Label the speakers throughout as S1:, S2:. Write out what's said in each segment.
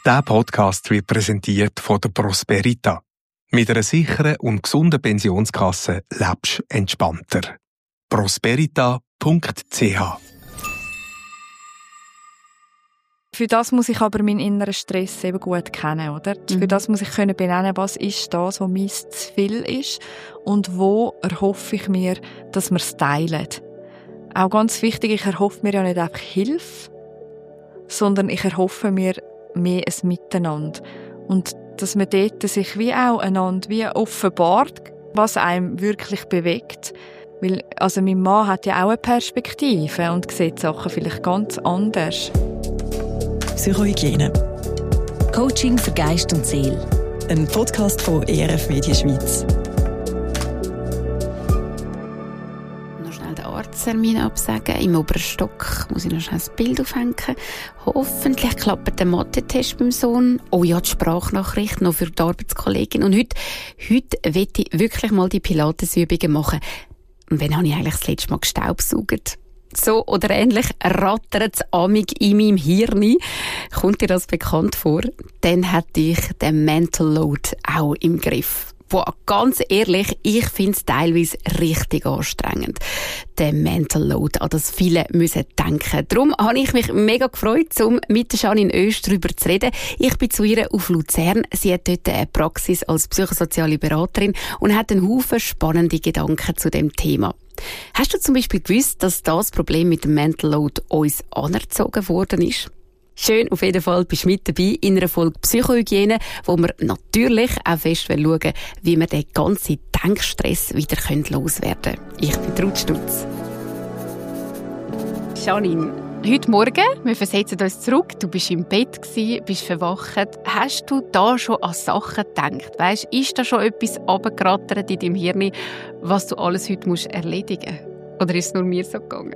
S1: Dieser Podcast wird präsentiert von der Prosperita. Mit einer sicheren und gesunden Pensionskasse lebst du entspannter. prosperita.ch.
S2: Für das muss ich aber meinen inneren Stress eben gut kennen, oder? Für das muss ich benennen, was ist das, was mir zu viel ist und wo erhoffe ich mir, dass wir es teilen. Auch ganz wichtig, ich erhoffe mir ja nicht einfach Hilfe, sondern ich erhoffe mir mehr ein Miteinander. Und dass man dort sich wie auch einander wie offenbart, was einem wirklich bewegt. Weil, also mein Mann hat ja auch eine Perspektive und sieht Sachen vielleicht ganz anders.
S3: Psychohygiene.
S4: Coaching für Geist und Seele.
S3: Ein Podcast von ERF Media Schweiz.
S5: Noch schnell den Arzttermin absagen. Im oberen Stock muss ich noch schnell das Bild aufhängen. Hoffentlich klappt der Mathe-Test beim Sohn. Oh ja, die Sprachnachricht noch für die Arbeitskollegin. Und heute will ich wirklich mal die Pilatesübungen machen. Und wann habe ich eigentlich das letzte Mal gestaubsaugt? So oder ähnlich rattert es amig in meinem Hirn. Kommt dir das bekannt vor? Dann hätte ich den Mental Load auch im Griff. Boah, ganz ehrlich, ich finde es teilweise richtig anstrengend. Der Mental Load, an das viele müssen denken. Darum habe ich mich mega gefreut, um mit Janine Oesch darüber zu reden. Ich bin zu ihr auf Luzern. Sie hat dort eine Praxis als psychosoziale Beraterin und hat einen Haufen spannende Gedanken zu dem Thema. Hast du zum Beispiel gewusst, dass das Problem mit dem Mental Load uns anerzogen worden ist? Schön, auf jeden Fall bist du mit dabei in einer Folge Psychohygiene, wo wir natürlich auch fest schauen, wie wir den ganzen Denkstress wieder loswerden können. Ich bin Ruth Stutz. Janine, heute Morgen, wir versetzen uns zurück, du bist im Bett gewesen, bist verwacht. Hast du da schon an Sachen gedacht? Weisst, ist da schon etwas runtergerattert in deinem Hirn, was du alles heute erledigen musst? Oder ist es nur mir so gegangen?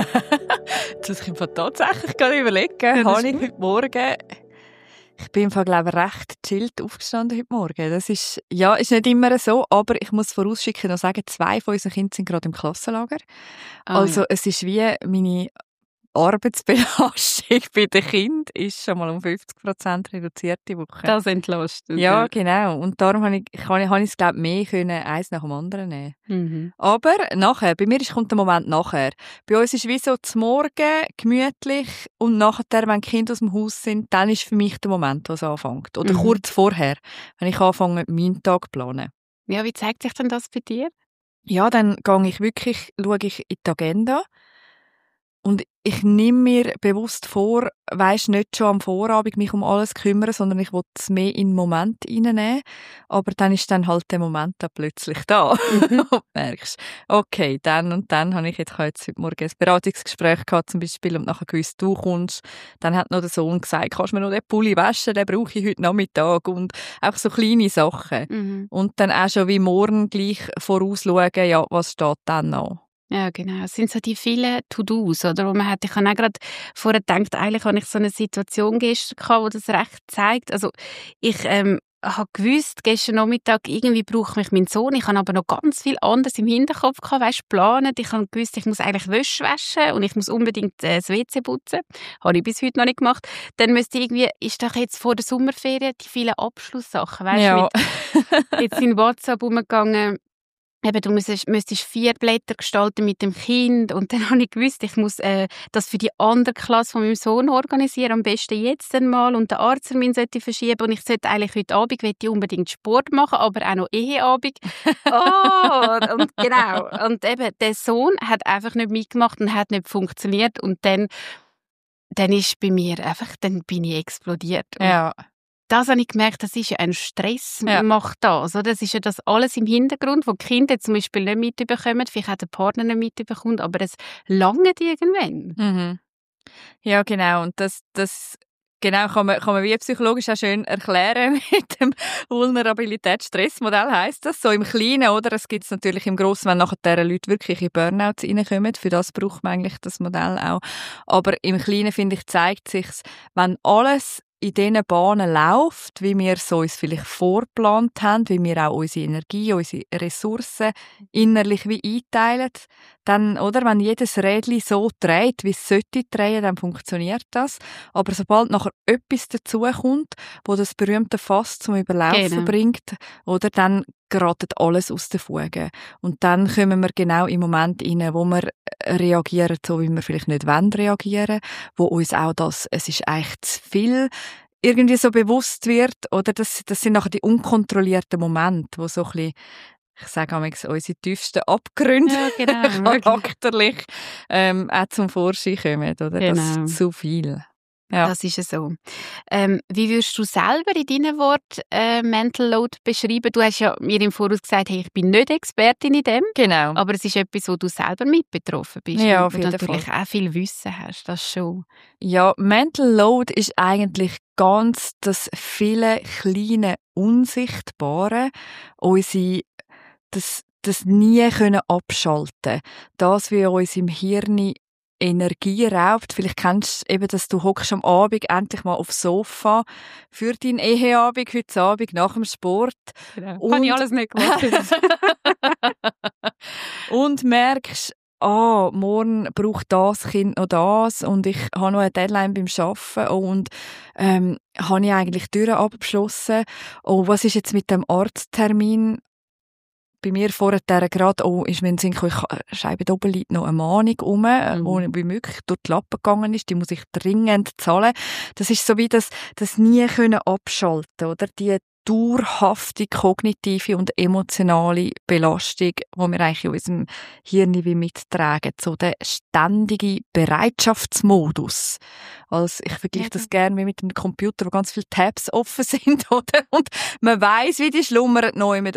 S2: Das muss ich tatsächlich gerade überlegen.
S5: Ja,
S2: habe ich heute Morgen... Ich bin im Fall, glaube ich, recht chillt aufgestanden heute Morgen. Das ist nicht immer so, aber ich muss vorausschicken noch sagen, 2 von unseren Kindern sind gerade im Klassenlager. Also es ist wie meine Arbeitsbelastung bei den Kindern ist schon mal um 50% reduziert die Woche.
S5: Das entlastet.
S2: Ja, genau. Und darum habe ich es, glaube ich, mehr können, eins nach dem anderen nehmen.
S5: Mhm.
S2: Aber nachher, bei mir kommt der Moment nachher. Bei uns ist wie so zum Morgen gemütlich und nachher, wenn die Kinder aus dem Haus sind, dann ist für mich der Moment, wo es anfängt. Oder kurz vorher, wenn ich anfange, meinen Tag zu planen.
S5: Ja, wie zeigt sich denn das bei dir?
S2: Ja, dann schaue ich in die Agenda. Und ich nehme mir bewusst vor, nicht schon am Vorabend mich um alles kümmern, sondern ich will es mehr in den Moment reinnehmen. Aber dann ist dann halt der Moment dann plötzlich da. Und du merkst, okay, dann und dann habe ich jetzt heute Morgen ein Beratungsgespräch gehabt, zum Beispiel, und nachher gewusst, du kommst. Dann hat noch der Sohn gesagt, kannst du mir noch den Pulli waschen, den brauche ich heute Nachmittag. Und auch so kleine Sachen. Mhm. Und dann auch schon wie morgen gleich vorausschauen, ja, was steht dann an.
S5: Ja, genau. Es sind so die vielen To-Dos, oder? Wo man hat, ich habe auch gerade vorher gedacht, eigentlich habe ich so eine Situation gestern gehabt, wo das recht zeigt. Also, ich habe gewusst, gestern Nachmittag, irgendwie braucht mich mein Sohn. Ich habe aber noch ganz viel anderes im Hinterkopf gehabt, geplant. Ich habe gewusst, ich muss eigentlich Wäsche waschen und ich muss unbedingt das WC putzen. Habe ich bis heute noch nicht gemacht. Dann müsste irgendwie, ist doch jetzt vor der Sommerferien die vielen Abschlusssachen,
S2: ja.
S5: Jetzt in WhatsApp umgegangen. Eben, du müsstest 4 Blätter gestalten mit dem Kind. Und dann habe ich gewusst, ich muss das für die andere Klasse von meinem Sohn organisieren. Am besten jetzt einmal. Und den Arzttermin sollte ich verschieben. Und ich sollte eigentlich heute Abend unbedingt Sport machen, aber auch noch Eheabend. Und genau. Und eben, der Sohn hat einfach nicht mitgemacht und hat nicht funktioniert. Und dann ist bei mir einfach, dann bin ich explodiert.
S2: Ja.
S5: Das habe ich gemerkt, das ist ja ein Stress, macht das. Oder? Das ist ja das alles im Hintergrund, wo die Kinder zum Beispiel nicht mitbekommen, vielleicht auch der Partner nicht mitbekommt, aber es langt irgendwann.
S2: Mhm. Ja, genau. Und das genau kann man wie psychologisch auch schön erklären mit dem Vulnerabilitätsstressmodell heisst das. So im Kleinen, oder? Es gibt es natürlich im Grossen, wenn nachher die Leute wirklich in Burnouts reinkommen. Für das braucht man eigentlich das Modell auch. Aber im Kleinen, finde ich, zeigt sich's, wenn alles in diesen Bahnen läuft, wie wir es uns vielleicht vorgeplant haben, wie wir auch unsere Energie, unsere Ressourcen innerlich wie einteilen, dann, oder, wenn jedes Rädchen so dreht, wie es sollte drehen, dann funktioniert das. Aber sobald nachher etwas dazukommt, wo das berühmte Fass zum Überlaufen bringt, oder, dann gerät alles aus den Fugen. Und dann kommen wir genau im Moment rein, wo wir reagieren, so wie wir vielleicht nicht reagieren wollen, wo uns auch es ist eigentlich zu viel, irgendwie so bewusst wird, oder das sind nachher die unkontrollierten Momente, wo so ein bisschen, ich sage manchmal, unsere tiefsten Abgründe charakterlich auch zum Vorschein kommen, oder?
S5: Genau.
S2: Das ist zu viel. Ja.
S5: Das ist so. Wie würdest du selber in deinen Worten Mental Load beschreiben? Du hast ja mir im Voraus gesagt, hey, ich bin nicht Expertin in dem.
S2: Genau.
S5: Aber es ist etwas, wo du selber mit betroffen bist.
S2: Ja,
S5: und
S2: auf jeden
S5: natürlich
S2: Fall
S5: auch viel Wissen hast, das schon.
S2: Ja, Mental Load ist eigentlich ganz das viele kleine Unsichtbare, das nie können abschalten. Das, wie uns im Hirn Energie raubt. Vielleicht kennst du eben, dass du hockst am Abend endlich mal aufs Sofa für deinen Eheabend, heute Abend, nach dem Sport.
S5: Genau. Habe ich alles nicht gemacht.
S2: Und merkst, morgen braucht das Kind noch das und ich habe noch eine Deadline beim Arbeiten und habe ich eigentlich die Türen abgeschlossen. Was ist jetzt mit dem Arzttermin? Bei mir vorher gerade, ist mir in den Sinn gekommen, ich schreibe oben liegt noch eine Mahnung rum, die wie möglich durch die Lappen gegangen ist, die muss ich dringend zahlen. Das ist so wie das nie können abschalten, oder? Die dauerhafte kognitive und emotionale Belastung, die wir eigentlich in unserem Hirn wie mittragen. So der ständige Bereitschaftsmodus. Also ich vergleiche das gerne wie mit einem Computer, wo ganz viele Tabs offen sind, oder? Und man weiss, wie die schlummern neu mit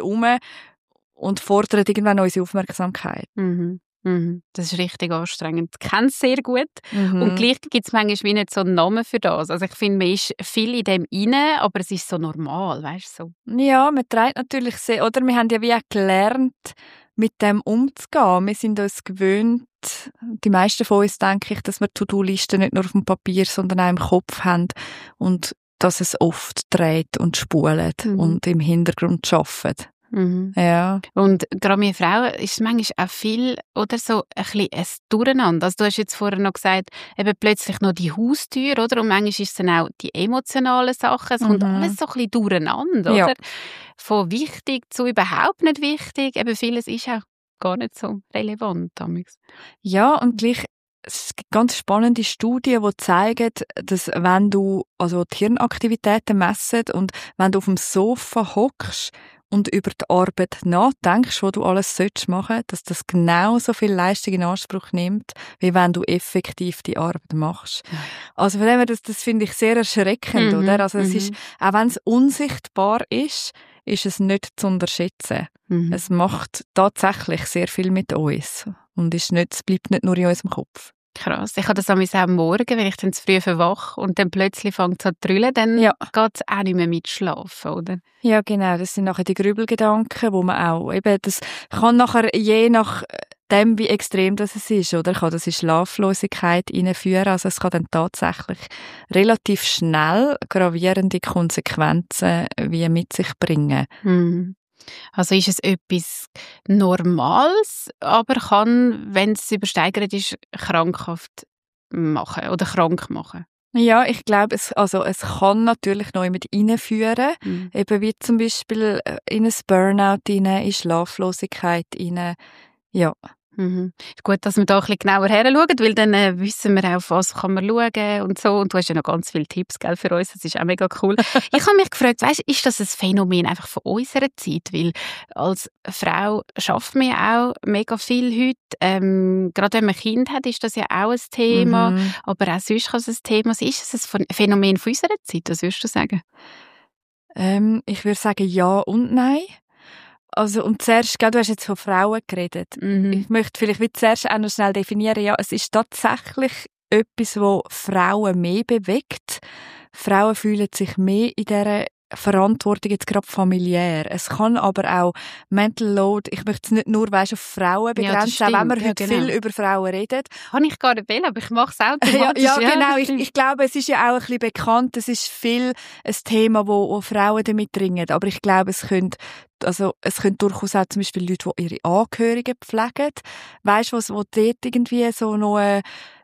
S2: und fordert irgendwann unsere Aufmerksamkeit.
S5: Mhm. Mhm. Das ist richtig anstrengend. Ich kenne es sehr gut. Und gleich gibt es manchmal wie nicht so einen Namen für das. Also ich finde, man ist viel in dem rein, aber es ist so normal, weißt du? So.
S2: Ja, man trägt natürlich sehr, oder wir haben ja wie auch gelernt, mit dem umzugehen. Wir sind uns gewöhnt, die meisten von uns, denke ich, dass wir To-Do-Listen nicht nur auf dem Papier, sondern auch im Kopf haben und dass es oft dreht und spult und im Hintergrund arbeitet.
S5: Mhm.
S2: Ja.
S5: Und gerade bei Frauen ist es manchmal auch viel oder so ein bisschen ein Durcheinander. Also du hast jetzt vorher noch gesagt, eben plötzlich noch die Haustür, oder? Und manchmal ist es dann auch die emotionalen Sachen. Es kommt alles so ein bisschen durcheinander, oder? Von wichtig zu überhaupt nicht wichtig. Eben vieles ist auch gar nicht so relevant damals.
S2: Ja, und gleich es gibt ganz spannende Studien, die zeigen, dass wenn du die Hirnaktivitäten messen und wenn du auf dem Sofa hockst und über die Arbeit nachdenkst, was du alles machen sollst, dass das genauso viel Leistung in Anspruch nimmt, wie wenn du effektiv die Arbeit machst. Also von dem her, das finde ich sehr erschreckend, oder? Also es ist, auch wenn es unsichtbar ist es nicht zu unterschätzen. Es macht tatsächlich sehr viel mit uns und es bleibt nicht nur in unserem Kopf.
S5: Krass. Ich habe das am Morgen, wenn ich dann zu früh verwache und dann plötzlich fängt es an zu trüllen, dann geht es auch nicht mehr mit Schlafen, oder?
S2: Ja, genau. Das sind nachher die Grübelgedanken, wo man auch eben, das kann nachher je nach dem, wie extrem das ist, oder? Kann das in Schlaflosigkeit hineinführen. Also es kann dann tatsächlich relativ schnell gravierende Konsequenzen wie mit sich bringen.
S5: Also ist es etwas Normales, aber kann, wenn es übersteigert ist, krankhaft machen oder krank machen?
S2: Ja, ich glaube, es kann natürlich noch mit reinführen, eben wie zum Beispiel in ein Burnout rein, in Schlaflosigkeit rein, ja.
S5: Gut, dass wir da ein bisschen genauer heranschauen, weil dann wissen wir auch, auf was kann man schauen und so. Und du hast ja noch ganz viele Tipps, gell, für uns. Das ist auch mega cool. Ich habe mich gefragt, weißt, ist das ein Phänomen einfach von unserer Zeit? Weil als Frau schafft man ja auch mega viel heute. Gerade wenn man Kind hat, ist das ja auch ein Thema. Aber auch sonst kann es ein Thema sein. Ist es ein Phänomen von unserer Zeit? Was würdest du sagen?
S2: Ich würde sagen ja und nein. Also, und zuerst, du hast jetzt von Frauen geredet. Ich möchte vielleicht wie zuerst auch noch schnell definieren, ja, es ist tatsächlich etwas, was Frauen mehr bewegt. Frauen fühlen sich mehr in dieser Verantwortung jetzt gerade familiär. Es kann aber auch Mental Load, ich möchte es nicht nur auf Frauen begrenzen, auch wenn wir heute viel über Frauen reden.
S5: Kann ich gar nicht wählen, aber ich mache es automatisch.
S2: Ja, genau. Ich glaube, es ist ja auch ein bisschen bekannt, es ist viel ein Thema, wo Frauen damit dringen. Aber ich glaube, es können durchaus auch zum Beispiel Leute, die ihre Angehörigen pflegen. Weisst du, wo dort irgendwie so noch eine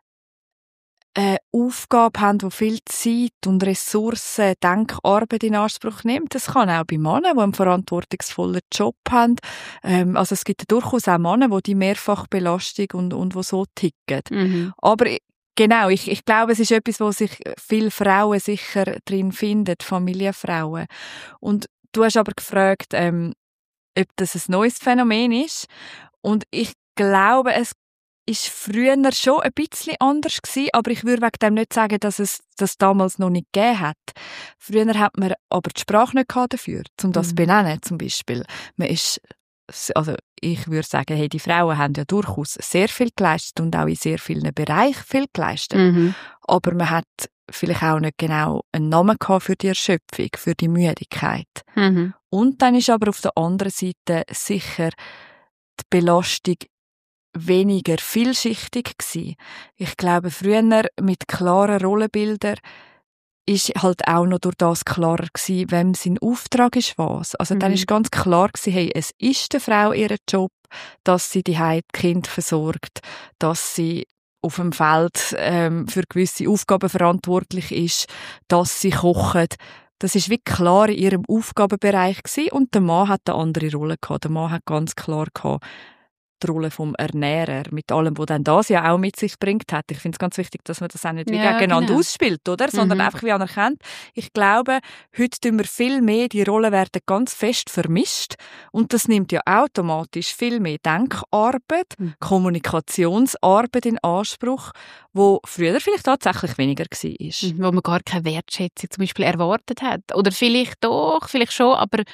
S2: Aufgabe haben, die viel Zeit und Ressourcen, Denkarbeit in Anspruch nimmt. Das kann auch bei Männern, die einen verantwortungsvollen Job haben. Also es gibt durchaus auch Männer, die Mehrfachbelastung und die so ticken. Mhm. Aber genau, ich glaube, es ist etwas, wo sich viele Frauen sicher drin finden, Familienfrauen. Und du hast aber gefragt, ob das ein neues Phänomen ist. Und ich glaube, es ist früher schon ein bisschen anders gewesen, aber ich würde wegen dem nicht sagen, dass es das damals noch nicht gegeben hat. Früher hat man aber die Sprache nicht gehabt dafür, um das zu benennen, zum Beispiel. Ich würde sagen, hey, die Frauen haben ja durchaus sehr viel geleistet und auch in sehr vielen Bereichen viel geleistet. Mhm. Aber man hat vielleicht auch nicht genau einen Namen gehabt für die Erschöpfung, für die Müdigkeit. Mhm. Und dann ist aber auf der anderen Seite sicher die Belastung weniger vielschichtig gsi. Ich glaube, früher mit klaren Rollenbildern ist halt auch noch durch das klarer gsi, wem sein Auftrag ist was. Also dann ist ganz klar gsi, hey, es ist der Frau ihr Job, dass sie die Kind versorgt, dass sie auf dem Feld für gewisse Aufgaben verantwortlich ist, dass sie kocht. Das ist wie klar in ihrem Aufgabenbereich gsi und der Mann hat eine andere Rolle gehabt. Der Mann hat ganz klar gehabt, die Rolle vom Ernährer, mit allem, was dann das ja auch mit sich bringt hat. Ich finde es ganz wichtig, dass man das auch nicht wie gegeneinander ausspielt, oder? Sondern einfach wie anerkennt. Ich glaube, heute tun wir viel mehr, die Rollen werden ganz fest vermischt und das nimmt ja automatisch viel mehr Denkarbeit, Kommunikationsarbeit in Anspruch, wo früher vielleicht tatsächlich weniger war.
S5: Wo man gar keine Wertschätzung zum Beispiel erwartet hat. Oder vielleicht doch, vielleicht schon, aber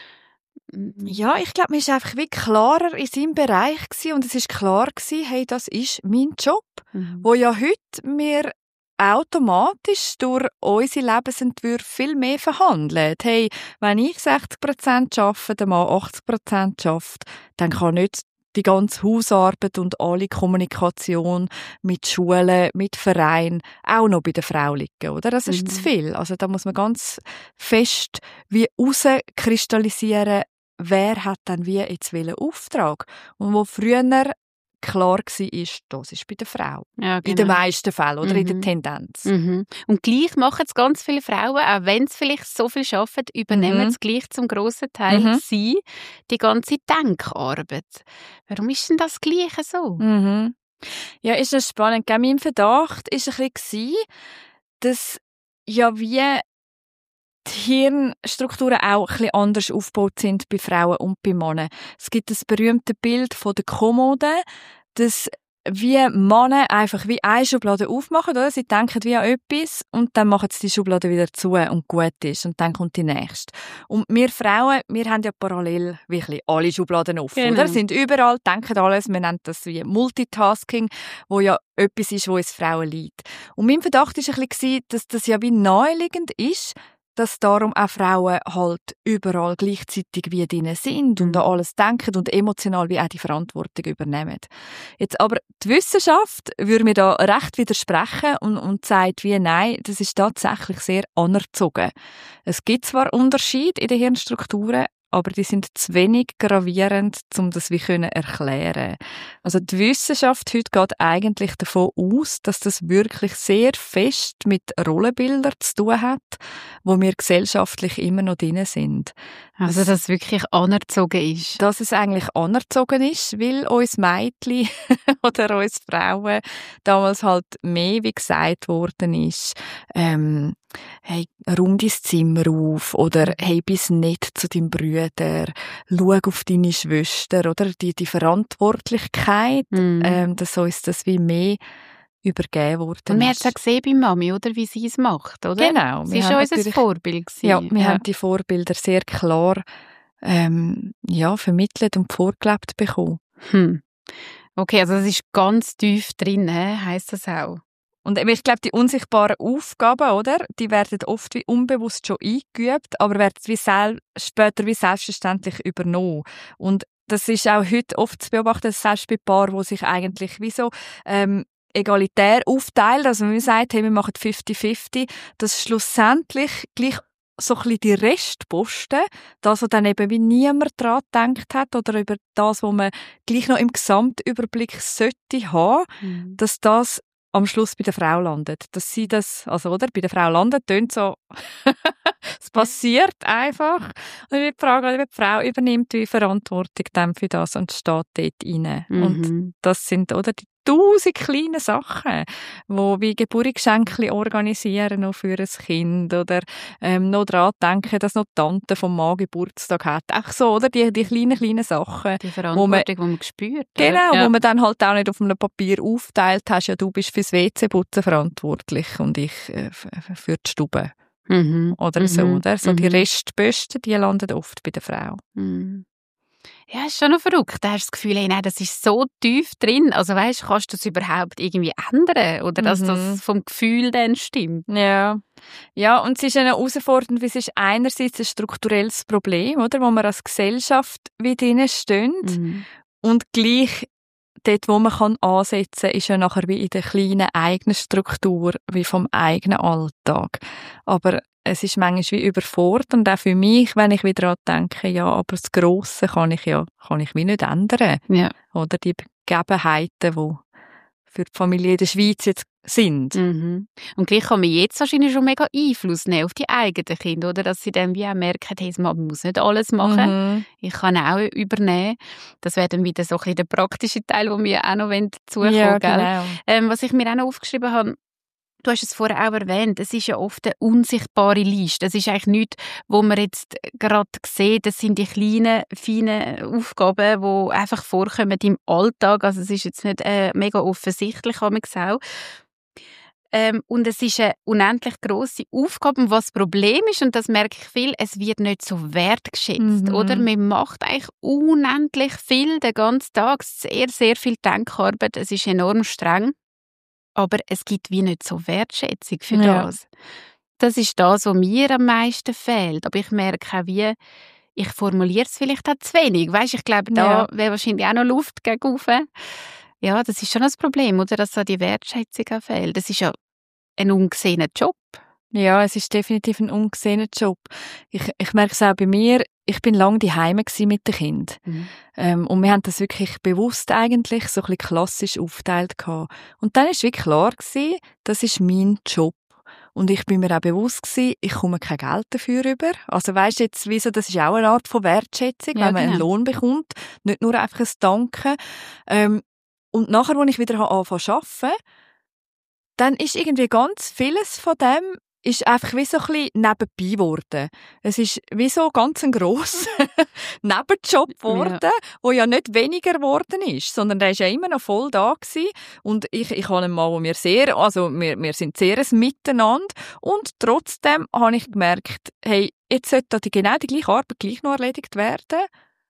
S2: ja, ich glaube, man war einfach wie klarer in seinem Bereich gewesen und es war klar gewesen, hey, das ist mein Job, wo ja heute wir automatisch durch unsere Lebensentwürfe viel mehr verhandeln. Hey, wenn ich 60% arbeite, der Mann 80% arbeitet, dann kann nicht die ganze Hausarbeit und alle Kommunikation mit Schulen, mit Vereinen auch noch bei der Frau liegen, oder? Das ist zu viel. Also da muss man ganz fest wie rauskristallisieren, wer hat dann wie jetzt welchen Auftrag. Und wo früher klar war, das ist bei der Frau. Ja, genau. In den meisten Fällen, oder in der Tendenz.
S5: Und gleich machen es ganz viele Frauen, auch wenn sie vielleicht so viel arbeiten, übernehmen es gleich zum grossen Teil sie, die ganze Denkarbeit. Warum ist denn das Gleiche so?
S2: Ja, ist das spannend. Mein Verdacht war ein bisschen, dass ja wie die Hirnstrukturen auch ein bisschen anders aufgebaut sind bei Frauen und bei Männern. Es gibt das berühmte Bild von der Kommode, dass wie Männer einfach wie eine Schublade aufmachen, oder? Sie denken wie an etwas und dann machen sie die Schublade wieder zu und gut ist und dann kommt die nächste. Und wir Frauen, wir haben ja parallel wirklich alle Schubladen offen, oder? Sind überall, denken alles, wir nennen das wie Multitasking, wo ja etwas ist, wo uns Frauen liegt. Und mein Verdacht war ein bisschen, dass das ja wie naheliegend ist, dass darum auch Frauen halt überall gleichzeitig wie drin sind und an alles denken und emotional wie auch die Verantwortung übernehmen. Jetzt aber die Wissenschaft würde mir da recht widersprechen und sagt wie nein, das ist tatsächlich sehr anerzogen. Es gibt zwar Unterschiede in den Hirnstrukturen, aber die sind zu wenig gravierend, um das wie erklären. Also die Wissenschaft heute geht eigentlich davon aus, dass das wirklich sehr fest mit Rollenbildern zu tun hat, wo wir gesellschaftlich immer noch drin sind.
S5: Also dass es wirklich anerzogen ist?
S2: Dass es eigentlich anerzogen ist, weil uns Mädchen oder uns Frauen damals halt mehr wie gesagt worden ist, hey, räum dein Zimmer auf oder hey, bist nett zu deinem Bruder, schau auf deine Schwester, oder? Die Verantwortlichkeit, dass uns das wie mehr übergeben worden ist.
S5: Und wir haben es auch gesehen bei Mami, oder? Wie sie es macht, oder?
S2: Genau.
S5: Sie war unser Vorbild gewesen.
S2: Ja, wir haben die Vorbilder sehr klar vermittelt und vorgelebt bekommen.
S5: Okay, also das ist ganz tief drin, heisst das auch?
S2: Und ich glaube, die unsichtbaren Aufgaben, oder, die werden oft wie unbewusst schon eingeübt, aber werden später wie selbstverständlich übernommen. Und das ist auch heute oft zu beobachten, selbst bei Paaren, die sich eigentlich wie so egalitär aufteilen, also wenn man sagt, hey, wir machen 50-50, dass schlussendlich gleich so ein bisschen die Restposten, das, was dann eben wie niemand dran gedacht hat oder über das, was man gleich noch im Gesamtüberblick sollte haben, dass das am Schluss bei der Frau landet. Dass sie das, also, oder, bei der Frau landet, tönt so, es passiert einfach. Und die Frage, ob die Frau übernimmt die Verantwortung dann für das und steht dort rein. Und das sind, oder, die 1000 kleine Sachen, wo wie Geburtsgeschenke organisieren noch für ein Kind oder noch daran denken, dass noch die Tante vom Mann Geburtstag hat. Auch so, oder? Die kleinen Sachen.
S5: Die Verantwortung, die man spürt.
S2: Genau, wo man dann halt auch nicht auf einem Papier aufteilt hast, ja, du bist fürs WC-Putzen verantwortlich und ich für die Stube. Oder so, oder? So die Restposten, die landen oft bei der Frau.
S5: Ja, ist schon noch verrückt. Da hast du das Gefühl, hey, nein, das ist so tief drin. Also weißt, kannst du das überhaupt irgendwie ändern? Oder dass das vom Gefühl dann stimmt?
S2: Ja. Ja, und es ist eine Herausforderung, weil es ist einerseits ein strukturelles Problem, oder, wo wir als Gesellschaft wie drinnen stehen. Und gleich dort, wo man ansetzen kann, ist ja nachher wie in der kleinen eigenen Struktur, wie vom eigenen Alltag. Aber es ist manchmal wie überfordernd, auch für mich, wenn ich wieder daran denke, ja, aber das Grosse kann ich wie nicht ändern.
S5: Ja.
S2: Oder die Begebenheiten, die für die Familie in der Schweiz jetzt sind.
S5: Und gleich kann man jetzt wahrscheinlich schon mega Einfluss nehmen auf die eigenen Kinder, oder? Dass sie dann wie auch merken, hey, man muss nicht alles machen. Ich kann auch übernehmen. Das wäre dann wieder so ein bisschen der praktische Teil, den wir auch noch dazukommen.
S2: Ja, genau.
S5: Was ich mir auch noch aufgeschrieben habe, du hast es vorher auch erwähnt, es ist ja oft eine unsichtbare Liste. Es ist eigentlich nichts, wo man jetzt gerade sieht, das sind die kleinen, feinen Aufgaben, die einfach vorkommen im Alltag. Also es ist jetzt nicht mega offensichtlich, kann man sagen. Und es ist eine unendlich grosse Aufgabe. Und was das Problem ist, und das merke ich viel, es wird nicht so wertgeschätzt, oder? Man macht eigentlich unendlich viel den ganzen Tag, sehr, sehr viel Denkarbeit. Es ist enorm streng. Aber es gibt wie nicht so Wertschätzung für das. Das ist das, was mir am meisten fehlt. Aber ich merke auch, wie ich formuliere es vielleicht auch zu wenig. Weisst, ich glaube, da wäre wahrscheinlich auch noch Luft gegenüber. Ja, das ist schon das Problem, oder? Dass so die Wertschätzung auch fehlt. Das ist ja ein ungesehener Job.
S2: Ja, es ist definitiv ein ungesehener Job. Ich merke es auch bei mir. Ich bin lange daheim mit den Kindern. Und wir haben das wirklich bewusst eigentlich so ein bisschen klassisch aufgeteilt gehabt. Und dann ist wirklich klar gewesen, das ist mein Job. Und ich bin mir auch bewusst gewesen, ich komme kein Geld dafür über. Also weisst jetzt, wieso, das ist auch eine Art von Wertschätzung, wenn man einen Lohn bekommt. Nicht nur einfach ein Danken. Und nachher, als ich wieder angefangen zu arbeiten, dann ist irgendwie ganz vieles von dem ist einfach wie so ein bisschen nebenbei geworden. Es ist wie so ganz ein grosser Nebenjob geworden, der ja nicht weniger geworden ist, sondern der ist ja immer noch voll da gewesen. Und ich habe einen Mann, wir sind sehr ein Miteinander. Und trotzdem habe ich gemerkt, hey, jetzt sollte genau die gleiche Arbeit gleich noch erledigt werden.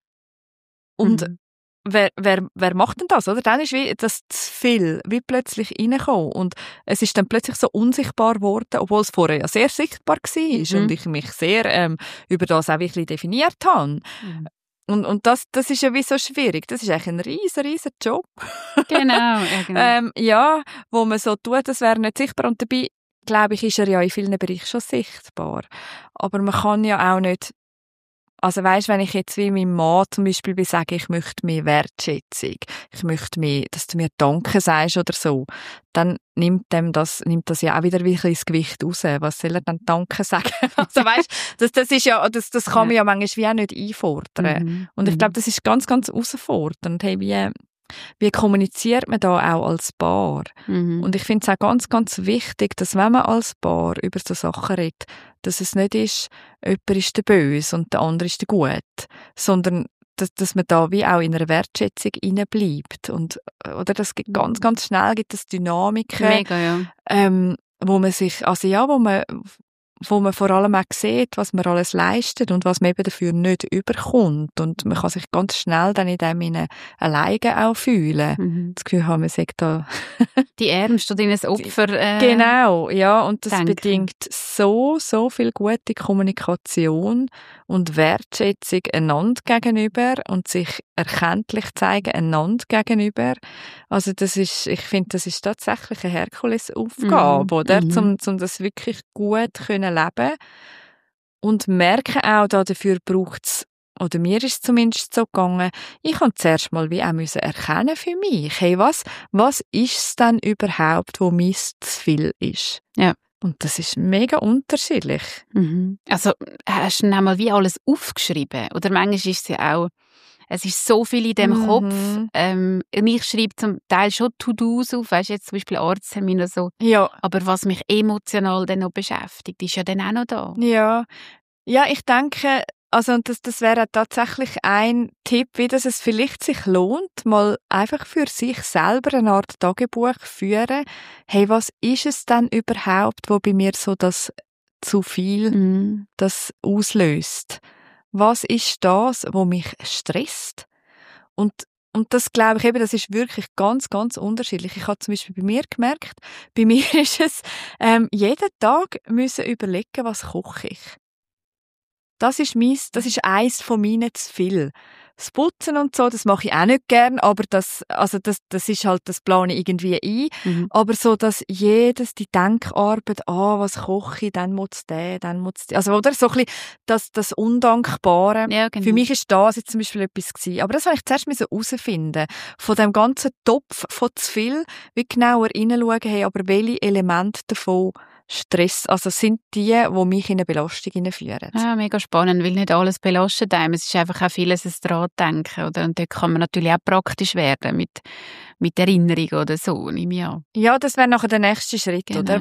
S2: Und wer macht denn das, oder? Dann ist wie das zu viel, wie plötzlich reingekommen. Und es ist dann plötzlich so unsichtbar geworden, obwohl es vorher ja sehr sichtbar war und ich mich sehr über das auch wirklich definiert habe. Und das ist ja wie so schwierig. Das ist eigentlich ein riesen Job.
S5: Genau.
S2: Ja, wo man so tut, das wäre nicht sichtbar. Und dabei, glaube ich, ist er ja in vielen Bereichen schon sichtbar. Aber man kann ja auch nicht. Also weisst, wenn ich jetzt wie meinem Mann zum Beispiel sage, ich möchte mehr Wertschätzung, ich möchte mehr, dass du mir Danke sagst oder so, dann nimmt das ja auch wieder wirklich das Gewicht raus. Was soll er dann Danke sagen? Also weisst, das ist ja, das kann man ja manchmal wie auch nicht einfordern. Und ich glaube, das ist ganz, ganz herausfordernd. Hey, wie kommuniziert man da auch als Paar? Und ich finde es auch ganz, ganz wichtig, dass wenn man als Paar über so Sachen redet, dass es nicht ist, jemand ist der Böse und der andere ist der Gut, sondern dass man da wie auch in einer Wertschätzung bleibt. Und, oder das gibt ganz, ganz schnell gibt es Dynamiken,
S5: Mega, ja.
S2: Wo man sich, also ja, wo wo man vor allem auch sieht, was man alles leistet und was man eben dafür nicht überkommt. Und man kann sich ganz schnell dann in dem Sinne alleine auch fühlen. Das Gefühl haben, man sagt da...
S5: Die Ärmste oder in ein Opfer
S2: Genau, ja. Und das
S5: denken.
S2: bedingt so viel gute Kommunikation und Wertschätzung einander gegenüber und sich erkenntlich zeigen einander gegenüber. Also ich finde, das ist tatsächlich eine Herkulesaufgabe, oder? Um das wirklich gut können leben und merken auch, dafür braucht's, oder mir ist es zumindest so gegangen, ich habe zuerst mal wie auch müssen erkennen für mich, hey, was ist es denn überhaupt, wo mir zu viel ist?
S5: Ja.
S2: Und das ist mega unterschiedlich.
S5: Also hast du einmal wie alles aufgeschrieben? Oder manchmal ist es ja auch, es ist so viel in dem Kopf. Ich schreibe zum Teil schon To-Dos auf, weißt du, jetzt zum Beispiel Arzttermin oder so.
S2: Ja.
S5: Aber was mich emotional dann noch beschäftigt, ist ja dann auch noch da.
S2: Ja, ich denke, also und das wäre tatsächlich ein Tipp, wie dass es vielleicht sich lohnt, mal einfach für sich selber eine Art Tagebuch führen. Hey, was ist es denn überhaupt, wo bei mir so das zu viel das auslöst? Was ist das, wo mich stresst? Und das glaube ich eben, das ist wirklich ganz, ganz unterschiedlich. Ich habe zum Beispiel bei mir gemerkt, bei mir ist es, jeden Tag müssen überlegen, was koche ich. Das ist eins von meinen zu viel. Das Putzen und so, das mache ich auch nicht gern, aber das ist halt, das plane ich irgendwie ein. Aber so, dass die Denkarbeit, was koche ich, dann muss der, also, oder? So ein bisschen das Undankbare.
S5: Ja, genau.
S2: Für mich ist das jetzt zum Beispiel etwas gewesen. Aber das habe ich zuerst herausfinden. Von dem ganzen Topf von zu viel, wie genauer hineinschauen, hey, aber welche Elemente davon Stress, also sind die mich in eine Belastung hineinführen.
S5: Ja, mega spannend, weil nicht alles belastet einem. Es ist einfach auch vieles ein dran denken, oder? Und dort kann man natürlich auch praktisch werden mit Erinnerungen oder so, nehme ich an.
S2: Ja, das wäre nachher der nächste Schritt,
S5: Genau.
S2: oder?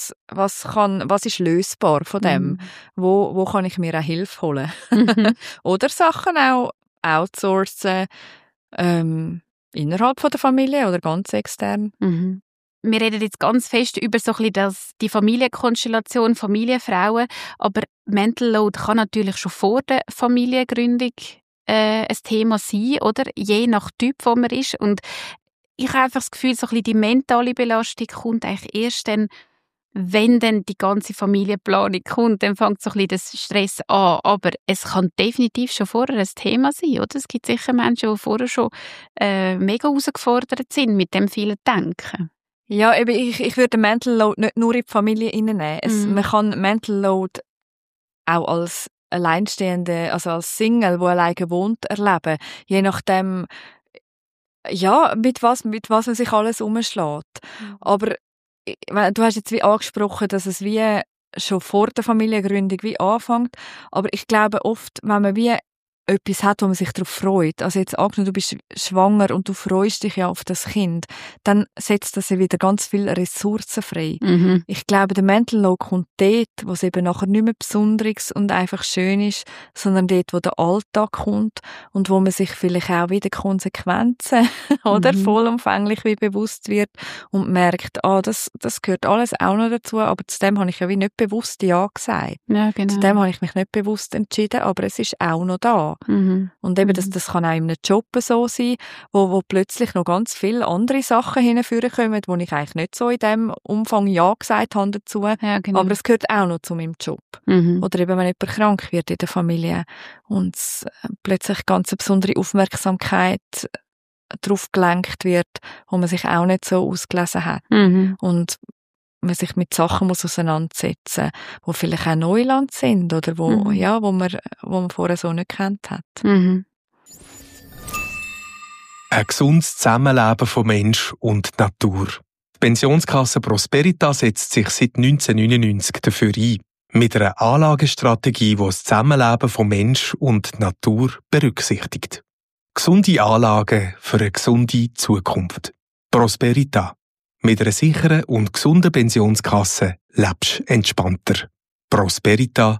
S2: Was ist lösbar von dem? Wo kann ich mir auch Hilfe holen? Oder Sachen auch outsourcen, innerhalb von der Familie oder ganz extern.
S5: Wir reden jetzt ganz fest über so ein bisschen die Familienkonstellation, Familienfrauen, aber Mental Load kann natürlich schon vor der Familiengründung ein Thema sein, oder? Je nach Typ, wo man ist. Und ich habe einfach das Gefühl, so ein bisschen die mentale Belastung kommt eigentlich erst dann, wenn dann die ganze Familienplanung kommt, dann fängt so ein bisschen das Stress an. Aber es kann definitiv schon vorher ein Thema sein, oder? Es gibt sicher Menschen, die vorher schon mega herausgefordert sind mit dem vielen Denken.
S2: Ja, eben, ich würde Mental Load nicht nur in die Familie reinnehmen. Man kann Mental Load auch als Alleinstehende, also als Single, wo alleine wohnt, erleben. Je nachdem, ja, mit was man sich alles umschlägt. Aber du hast jetzt wie angesprochen, dass es wie schon vor der Familiengründung wie anfängt. Aber ich glaube oft, wenn man wie etwas hat, wo man sich darauf freut. Also jetzt angenommen, du bist schwanger und du freust dich ja auf das Kind, dann setzt das ja wieder ganz viele Ressourcen frei. Ich glaube, der Mental Load kommt dort, wo es eben nachher nicht mehr Besonderes und einfach schön ist, sondern dort, wo der Alltag kommt und wo man sich vielleicht auch wieder Konsequenzen oder vollumfänglich wie bewusst wird und merkt, das gehört alles auch noch dazu, aber zu dem habe ich ja wie nicht bewusst Ja gesagt.
S5: Ja, genau.
S2: Zu dem habe ich mich nicht bewusst entschieden, aber es ist auch noch da. Und eben, das kann auch in einem Job so sein, wo plötzlich noch ganz viele andere Sachen hinführen kommen, wo ich eigentlich nicht so in dem Umfang Ja gesagt habe dazu.
S5: Ja, genau.
S2: Aber es gehört auch noch zu meinem Job. Oder eben, wenn jemand krank wird in der Familie und plötzlich ganz eine besondere Aufmerksamkeit darauf gelenkt wird, wo man sich auch nicht so ausgelesen hat. Und man sich mit Sachen muss auseinandersetzen, die vielleicht auch Neuland sind oder wo man vorher so nicht gekannt hat.
S1: Ein gesundes Zusammenleben von Mensch und Natur. Die Pensionskasse Prosperita setzt sich seit 1999 dafür ein. Mit einer Anlagestrategie, die das Zusammenleben von Mensch und Natur berücksichtigt. Gesunde Anlagen für eine gesunde Zukunft. Prosperita. Mit einer sicheren und gesunden Pensionskasse lebst entspannter. prosperita.ch.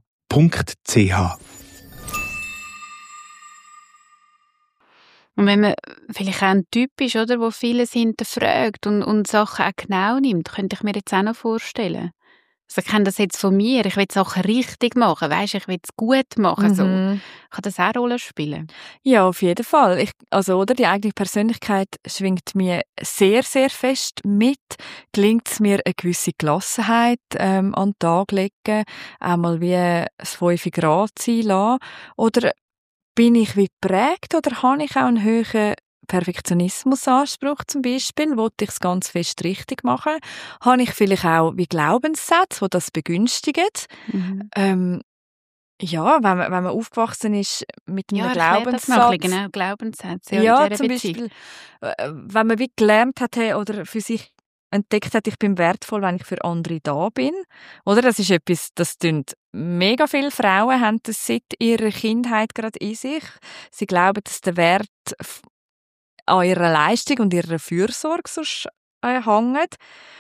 S5: Und wenn man vielleicht auch ein Typ ist, oder, wo vieles hinterfragt und Sachen auch genau nimmt, könnte ich mir jetzt auch noch vorstellen, Also ich kenne das jetzt von mir. Ich will Sachen richtig machen. Weisst, ich will es gut machen. So. Kann das auch eine Rolle spielen?
S2: Ja, auf jeden Fall. Die eigene Persönlichkeit schwingt mir sehr, sehr fest mit. Gelingt es mir, eine gewisse Gelassenheit an den Tag legen, einmal wie das 5 Grad sein lassen? Oder bin ich wie geprägt oder habe ich auch einen höheren Perfektionismusanspruch zum Beispiel? Wollte ich es ganz fest richtig machen? Habe ich vielleicht auch wie Glaubenssätze, die das begünstigen? Ja, wenn man aufgewachsen ist mit einem Glaubenssatz.
S5: Genau, Glaubenssätze.
S2: Ja, zum Beispiel, wenn man wie gelernt hat oder für sich entdeckt hat, ich bin wertvoll, wenn ich für andere da bin. Oder? Das ist etwas, das tun mega viele Frauen haben das seit ihrer Kindheit gerade in sich. Sie glauben, dass der Wert an ihrer Leistung und ihrer Fürsorge sonst hängt.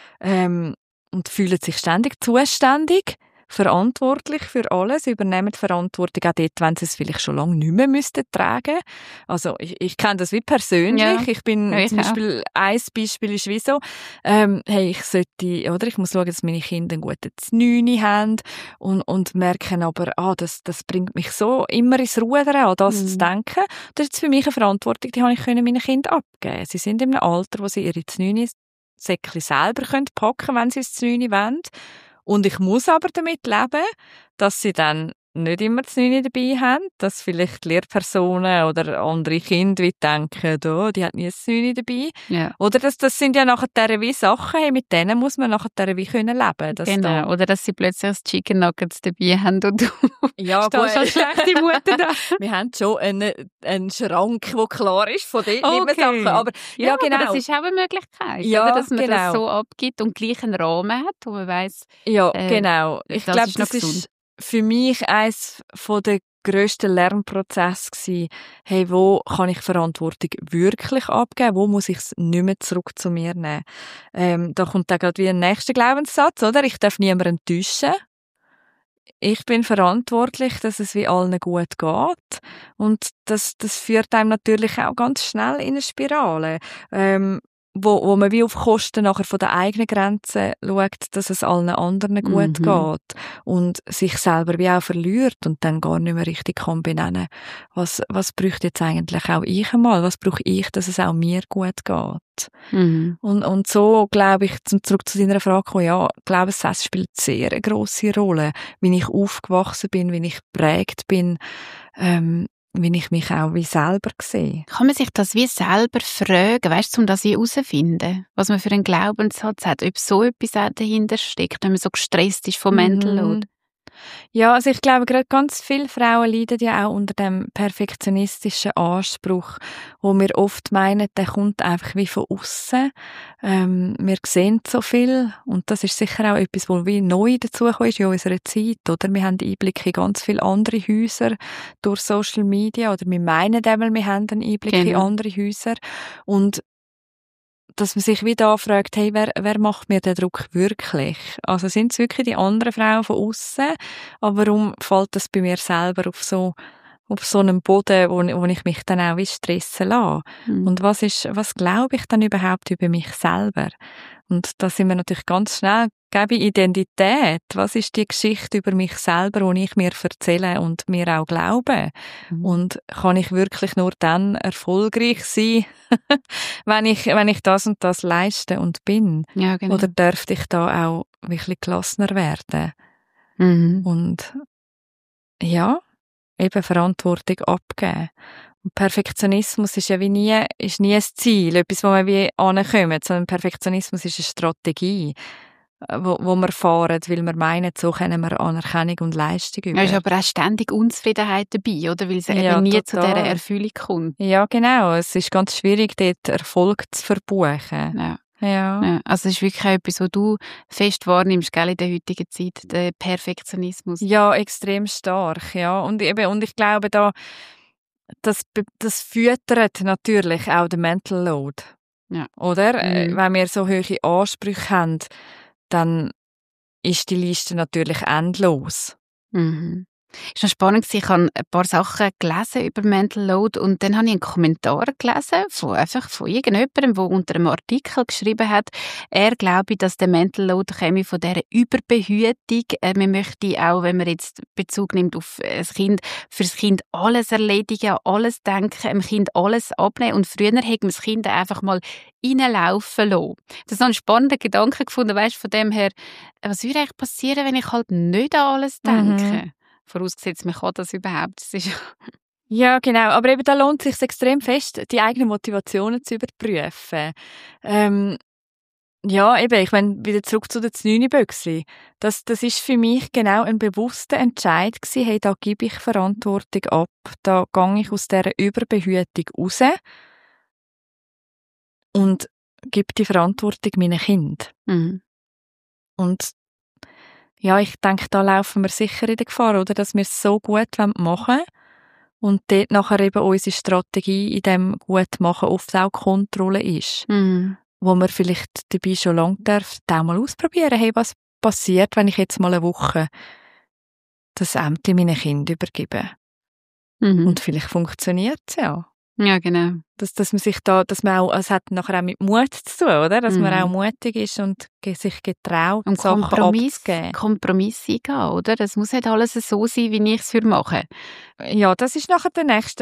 S2: Und fühlen sich ständig zuständig, verantwortlich für alles, übernehmen die Verantwortung auch dort, wenn sie es vielleicht schon lange nicht mehr tragen müssten. Also ich kenne das wie persönlich.
S5: Ja.
S2: Ich bin zum Beispiel, ein Beispiel ist wie so, ich muss schauen, dass meine Kinder einen guten Znüni haben und merken aber, das bringt mich so immer ins Rudern, an das zu denken. Das ist für mich eine Verantwortung, die habe ich meinen Kindern abgeben. Sie sind in einem Alter, wo sie ihre Znüni-Säckchen selber packen können, wenn sie das Znüni wollen. Und ich muss aber damit leben, dass sie dann nicht immer das Znüni dabei haben, dass vielleicht Lehrpersonen oder andere Kinder wie denken, die hat nie das Znüni dabei.
S5: Ja.
S2: Oder das sind ja nachher wie Sachen, mit denen muss man nachher wie können leben.
S5: Genau. Oder dass sie plötzlich das Chicken Nuggets dabei haben und du
S2: stehst
S5: als schlechte Mutter da.
S2: Wir haben schon einen Schrank, der klar ist von denen
S5: Okay.
S2: Sachen. Aber,
S5: Ja,
S2: genau.
S5: aber das ist auch eine Möglichkeit,
S2: Ja,
S5: oder? Dass man
S2: genau.
S5: das so abgibt und gleich einen Rahmen hat, wo man weiss,
S2: Ja, genau. Ich
S5: das
S2: glaube,
S5: ist noch
S2: das
S5: gesund.
S2: ist für mich eines der grössten Lernprozesse gewesen. Hey, wo kann ich Verantwortung wirklich abgeben? Wo muss ich es nicht mehr zurück zu mir nehmen? Da kommt dann gerade wie ein nächster Glaubenssatz, oder? Ich darf niemanden enttäuschen. Ich bin verantwortlich, dass es wie allen gut geht. Und das führt einem natürlich auch ganz schnell in eine Spirale. Wo man wie auf Kosten nachher von der eigenen Grenzen schaut, dass es allen anderen gut geht und sich selber wie auch verliert und dann gar nicht mehr richtig kann benennen, was bräuchte jetzt eigentlich auch ich einmal, was brauche ich, dass es auch mir gut geht. Und so, glaube ich, zurück zu deiner Frage kommen, ja, Glaubenssätze spielt sehr eine grosse Rolle, wie ich aufgewachsen bin, wie ich geprägt bin, wie ich mich auch wie selber sehe.
S5: Kann man sich das wie selber fragen, weißt du, um das herauszufinden, was man für einen Glaubenssatz hat, ob so etwas auch dahinter steckt, wenn man so gestresst ist vom Mental Load?
S2: Ja, also ich glaube, gerade ganz viele Frauen leiden ja auch unter dem perfektionistischen Anspruch, wo wir oft meinen, der kommt einfach wie von aussen. Wir sehen so viel und das ist sicher auch etwas, wo wie neu dazugekommen ist in unserer Zeit, oder? Wir haben Einblick in ganz viele andere Häuser durch Social Media, oder wir meinen einmal, wir haben einen Einblick in andere Häuser und dass man sich wieder fragt, hey, wer macht mir den Druck wirklich? Also sind es wirklich die anderen Frauen von außen? Aber warum fällt das bei mir selber auf so einem Boden, wo ich mich dann auch wie stressen lasse? Und was glaube ich dann überhaupt über mich selber? Und da sind wir natürlich ganz schnell, gebe Identität. Was ist die Geschichte über mich selber, die ich mir erzähle und mir auch glaube? Und kann ich wirklich nur dann erfolgreich sein, wenn ich das und das leiste und bin?
S5: Ja, genau.
S2: Oder dürfte ich da auch wirklich gelassener werden? Und ja, eben Verantwortung abgeben. Und Perfektionismus ist ja nie ein Ziel, etwas, wo man wie ankommt, sondern Perfektionismus ist eine Strategie, wo wir fahren, weil wir meinen, so können wir Anerkennung und Leistung über.
S5: Da ist aber auch ständig Unzufriedenheit dabei, oder? Weil es eben nie zu dieser Erfüllung kommt.
S2: Ja, genau. Es ist ganz schwierig, dort Erfolg zu verbuchen. Ja.
S5: Also es ist wirklich etwas, was du fest wahrnimmst, gell, in der heutigen Zeit, der Perfektionismus.
S2: Ja, extrem stark, ja. Und ich glaube, das füttert natürlich auch den Mental Load.
S5: Ja.
S2: Oder? Wenn wir so hohe Ansprüche haben, dann ist die Liste natürlich endlos.
S5: Es war spannend, ich habe ein paar Sachen gelesen über Mental Load und dann habe ich einen Kommentar gelesen von irgendjemandem, der unter einem Artikel geschrieben hat, er glaube, dass der Mental Load käme von dieser Überbehütung. Man möchte auch, wenn man jetzt Bezug nimmt auf ein Kind, für das Kind alles erledigen, alles denken, dem Kind alles abnehmen und früher hat man das Kind einfach mal reinlaufen lassen. Das ist so ein spannender Gedanke gefunden, weißt, von dem her, was würde eigentlich passieren, wenn ich halt nicht an alles denke? Vorausgesetzt, man kann das überhaupt. Das ist
S2: Ja, genau. Aber eben da lohnt es sich extrem fest, die eigenen Motivationen zu überprüfen. Ja, eben, ich meine, wieder zurück zu den 9 Büchsli. Das ist für mich genau ein bewusster Entscheid gewesen. Hey, da gebe ich Verantwortung ab. Da gehe ich aus dieser Überbehütung raus und gebe die Verantwortung meinen Kindern.
S5: Mhm.
S2: Und ja, ich denke, da laufen wir sicher in der Gefahr, oder? Dass wir es so gut machen wollen und dort nachher eben unsere Strategie in dem Gutmachen oft auch Kontrolle ist.
S5: Mhm.
S2: Wo man vielleicht dabei schon lange darf, auch mal ausprobieren, hey, was passiert, wenn ich jetzt mal eine Woche das Amt meinen Kindern übergebe.
S5: Mhm.
S2: Und vielleicht funktioniert es ja.
S5: Ja, genau.
S2: Dass man sich da, dass man auch, es hat nachher auch mit Mut zu tun, oder? Dass man auch mutig ist und sich getraut,
S5: Und
S2: Sachen abzugeben.
S5: Kompromiss eingehen, oder? Das muss nicht alles so sein, wie ich es für mache.
S2: Ja, das ist nachher der nächste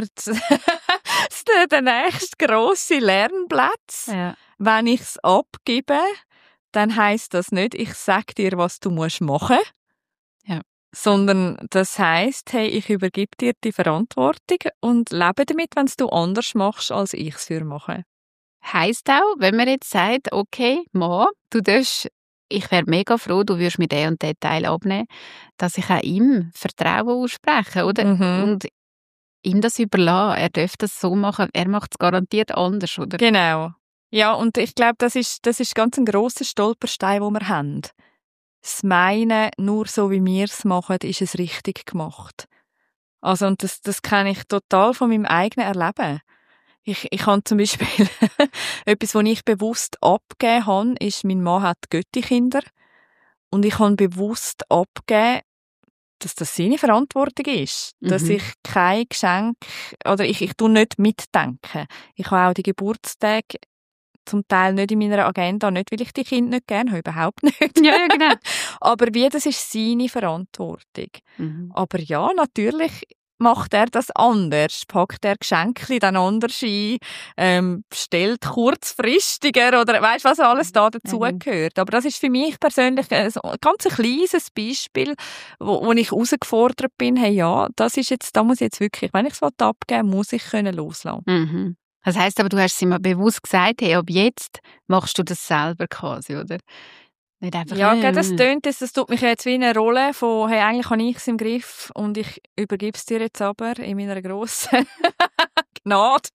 S2: grosse Lernplatz.
S5: Ja.
S2: Wenn ich es abgebe, dann heisst das nicht, ich sage dir, was du musst machen.
S5: Ja.
S2: Sondern das heisst, hey, ich übergebe dir die Verantwortung und lebe damit, wenn du anders machst, als ich es für mache.
S5: Heisst auch, wenn man jetzt sagt, okay, Ma, ich wäre mega froh, du würdest mir den und den Teil abnehmen, dass ich auch ihm Vertrauen ausspreche, oder? Und ihm das überlassen. Er darf das so machen. Er macht es garantiert anders, oder?
S2: Genau. Ja, und ich glaube, das ist ganz ein grosser Stolperstein, den wir haben. Das Meinen, nur so wie wir es machen, ist es richtig gemacht. Also, und das kenne ich total von meinem eigenen Erleben. Ich habe zum Beispiel etwas, was ich bewusst abgegeben habe, ist, mein Mann hat Götti-Kinder. Und ich habe bewusst abgegeben, dass das seine Verantwortung ist. Dass ich kein Geschenk, oder ich tue nicht mitdenken. Ich habe auch die Geburtstage zum Teil nicht in meiner Agenda, nicht weil ich die Kinder nicht gerne habe, überhaupt nicht.
S5: Ja, genau.
S2: Aber das ist seine Verantwortung. Aber ja, natürlich macht er das anders, packt er Geschenke dann anders ein, bestellt kurzfristiger oder weißt was alles da dazugehört. Aber das ist für mich persönlich ein ganz kleines Beispiel, wo ich herausgefordert bin, hey ja, da muss ich jetzt wirklich, wenn ich es abgeben will, muss ich loslassen.
S5: Mhm. Das heisst aber, du hast es immer bewusst gesagt, hey, ab jetzt machst du das selber quasi, oder? Nicht einfach,
S2: ja, das tut mich jetzt wie eine Rolle von, hey, eigentlich habe ich es im Griff und ich übergebe es dir jetzt aber in meiner grossen Gnade.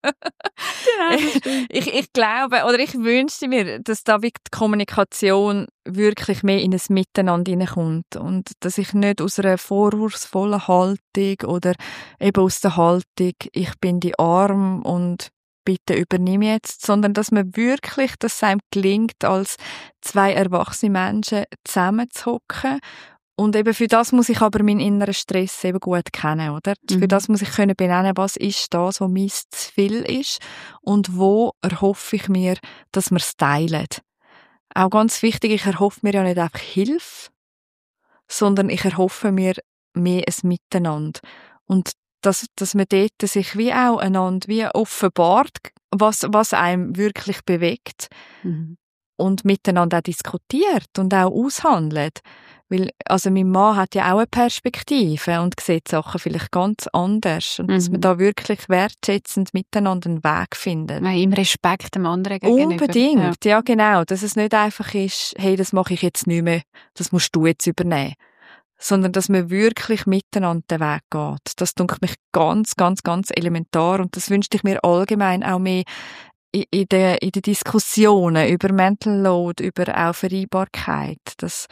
S2: Ich glaube, oder ich wünschte mir, dass da wirklich die Kommunikation wirklich mehr in ein Miteinander hineinkommt und dass ich nicht aus einer vorwurfsvollen Haltung oder eben aus der Haltung, ich bin die Arm und bitte übernimm jetzt, sondern dass man wirklich, dass es einem gelingt, als 2 erwachsene Menschen zusammenzuhocken. Und eben für das muss ich aber meinen inneren Stress eben gut kennen, oder? Für das muss ich können benennen, was ist das, was mir zu viel ist und wo erhoffe ich mir, dass wir es teilen. Auch ganz wichtig, ich erhoffe mir ja nicht einfach Hilfe, sondern ich erhoffe mir mehr ein Miteinander. Und dass man dort sich wie auch einander wie offenbart, was einem wirklich bewegt und miteinander auch diskutiert und auch aushandelt. Weil, also mein Mann hat ja auch eine Perspektive und sieht Sachen vielleicht ganz anders und dass man da wirklich wertschätzend miteinander einen Weg findet.
S5: Im Respekt dem anderen gegenüber.
S2: Unbedingt, ja genau. Dass es nicht einfach ist, hey, das mache ich jetzt nicht mehr, das musst du jetzt übernehmen. Sondern dass man wirklich miteinander den Weg geht. Das denke mich ganz, ganz, ganz elementar und das wünschte ich mir allgemein auch mehr in den Diskussionen über Mental Load, über auch Vereinbarkeit, dass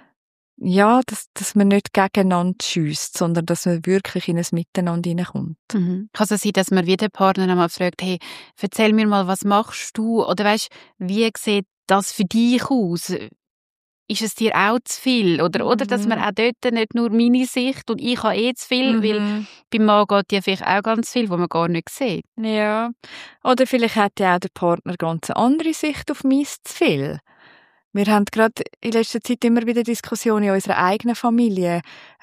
S2: man nicht gegeneinander schiesst, sondern dass man wirklich in ein Miteinander hineinkommt.
S5: Kann es sein, dass man wieder den Partner einmal fragt, hey, erzähl mir mal, was machst du? Oder weisst, wie sieht das für dich aus? ist es dir auch zu viel? Oder dass man auch dort nicht nur meine Sicht und ich habe zu viel, weil beim Mann geht ja vielleicht auch ganz viel, was man gar nicht sieht.
S2: Ja, oder vielleicht hat ja auch der Partner ganz eine andere Sicht auf mein zu viel. Wir haben gerade in letzter Zeit immer wieder Diskussionen in unserer eigenen Familie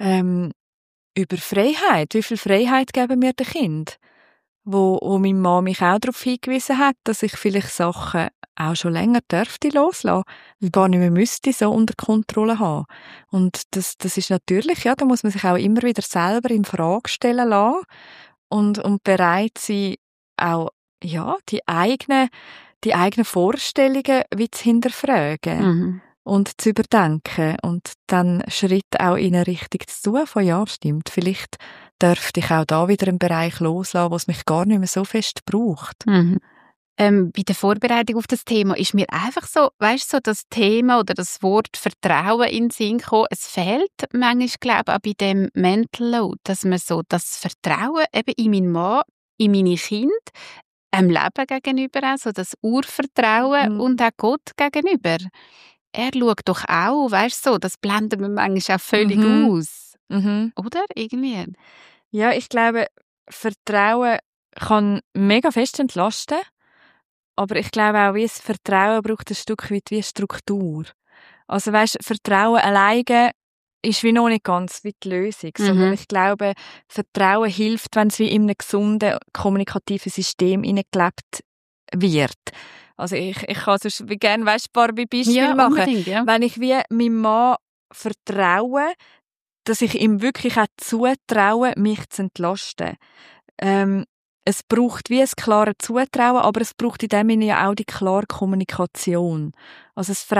S2: über Freiheit. Wie viel Freiheit geben wir dem Kind? Wo meine Mama mich auch darauf hingewiesen hat, dass ich vielleicht Sachen auch schon länger dürfte loslassen, weil gar nicht mehr müsste so unter Kontrolle haben. Und das ist natürlich, ja, da muss man sich auch immer wieder selber in Frage stellen lassen und bereit sein, auch, ja, die eigenen Vorstellungen wie zu hinterfragen und zu überdenken und dann Schritt auch in eine Richtung zu tun, von ja, stimmt, vielleicht dürfte ich auch da wieder einen Bereich loslassen, wo es mich gar nicht mehr so fest braucht.
S5: Bei der Vorbereitung auf das Thema ist mir einfach so, weißt du, so das Thema oder das Wort Vertrauen in den Sinn gekommen. Es fehlt manchmal, glaube ich, auch bei dem Mental Load, dass man so das Vertrauen eben in meinen Mann, in meine Kinder, einem Leben gegenüber, also das Urvertrauen und auch Gott gegenüber. Er schaut doch auch, weißt du, so, das blenden wir manchmal auch völlig aus. Oder? Irgendwie.
S2: Ja, ich glaube, Vertrauen kann mega fest entlasten, aber ich glaube auch, wie das Vertrauen braucht ein Stück weit wie Struktur. Also weißt, Vertrauen alleine ist wie noch nicht ganz wie die Lösung, sondern ich glaube, Vertrauen hilft, wenn es wie in einem gesunden, kommunikativen System hineingelebt wird. Also ich kann sonst wie gerne, weißt, ein paar Beispiele machen.
S5: Ja.
S2: Wenn ich wie meinem Mann vertraue, dass ich ihm wirklich auch zutraue, mich zu entlasten. Es braucht wie ein klares Zutrauen, aber es braucht in dem Sinne ja auch die klare Kommunikation. Also das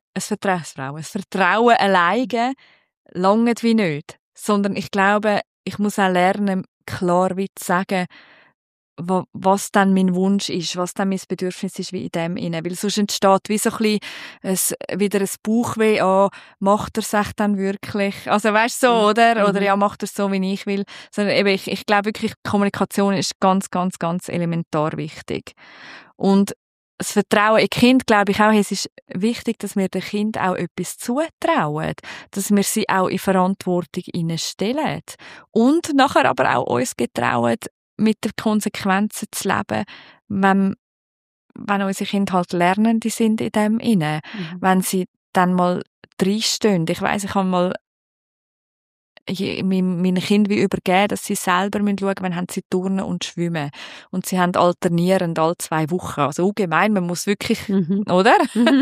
S2: Vertrauen alleine langt wie nicht. Sondern ich glaube, ich muss auch lernen, klar wie zu sagen, was dann mein Wunsch ist, was dann mein Bedürfnis ist, wie in dem inne. Weil sonst entsteht wie so ein bisschen wieder ein Bauchweh, macht er sich dann wirklich? Also weißt du, so, oder? Oder ja, macht er so, wie ich will? Sondern eben, ich glaube wirklich, Kommunikation ist ganz, ganz, ganz elementar wichtig. Und das Vertrauen in Kind, glaube ich auch, es ist wichtig, dass wir dem Kind auch etwas zutrauen, dass wir sie auch in Verantwortung stellen und nachher aber auch uns getrauen, mit den Konsequenzen zu leben, wenn unsere Kinder halt Lernende sind in dem inne, wenn sie dann mal reinstehen. Ich weiss, ich habe mal meinen Kindern wie übergeben, dass sie selber schauen müssen, wenn haben sie Turnen und Schwimmen. Und sie haben alternierend alle 2 Wochen. Also allgemein, man muss wirklich, oder?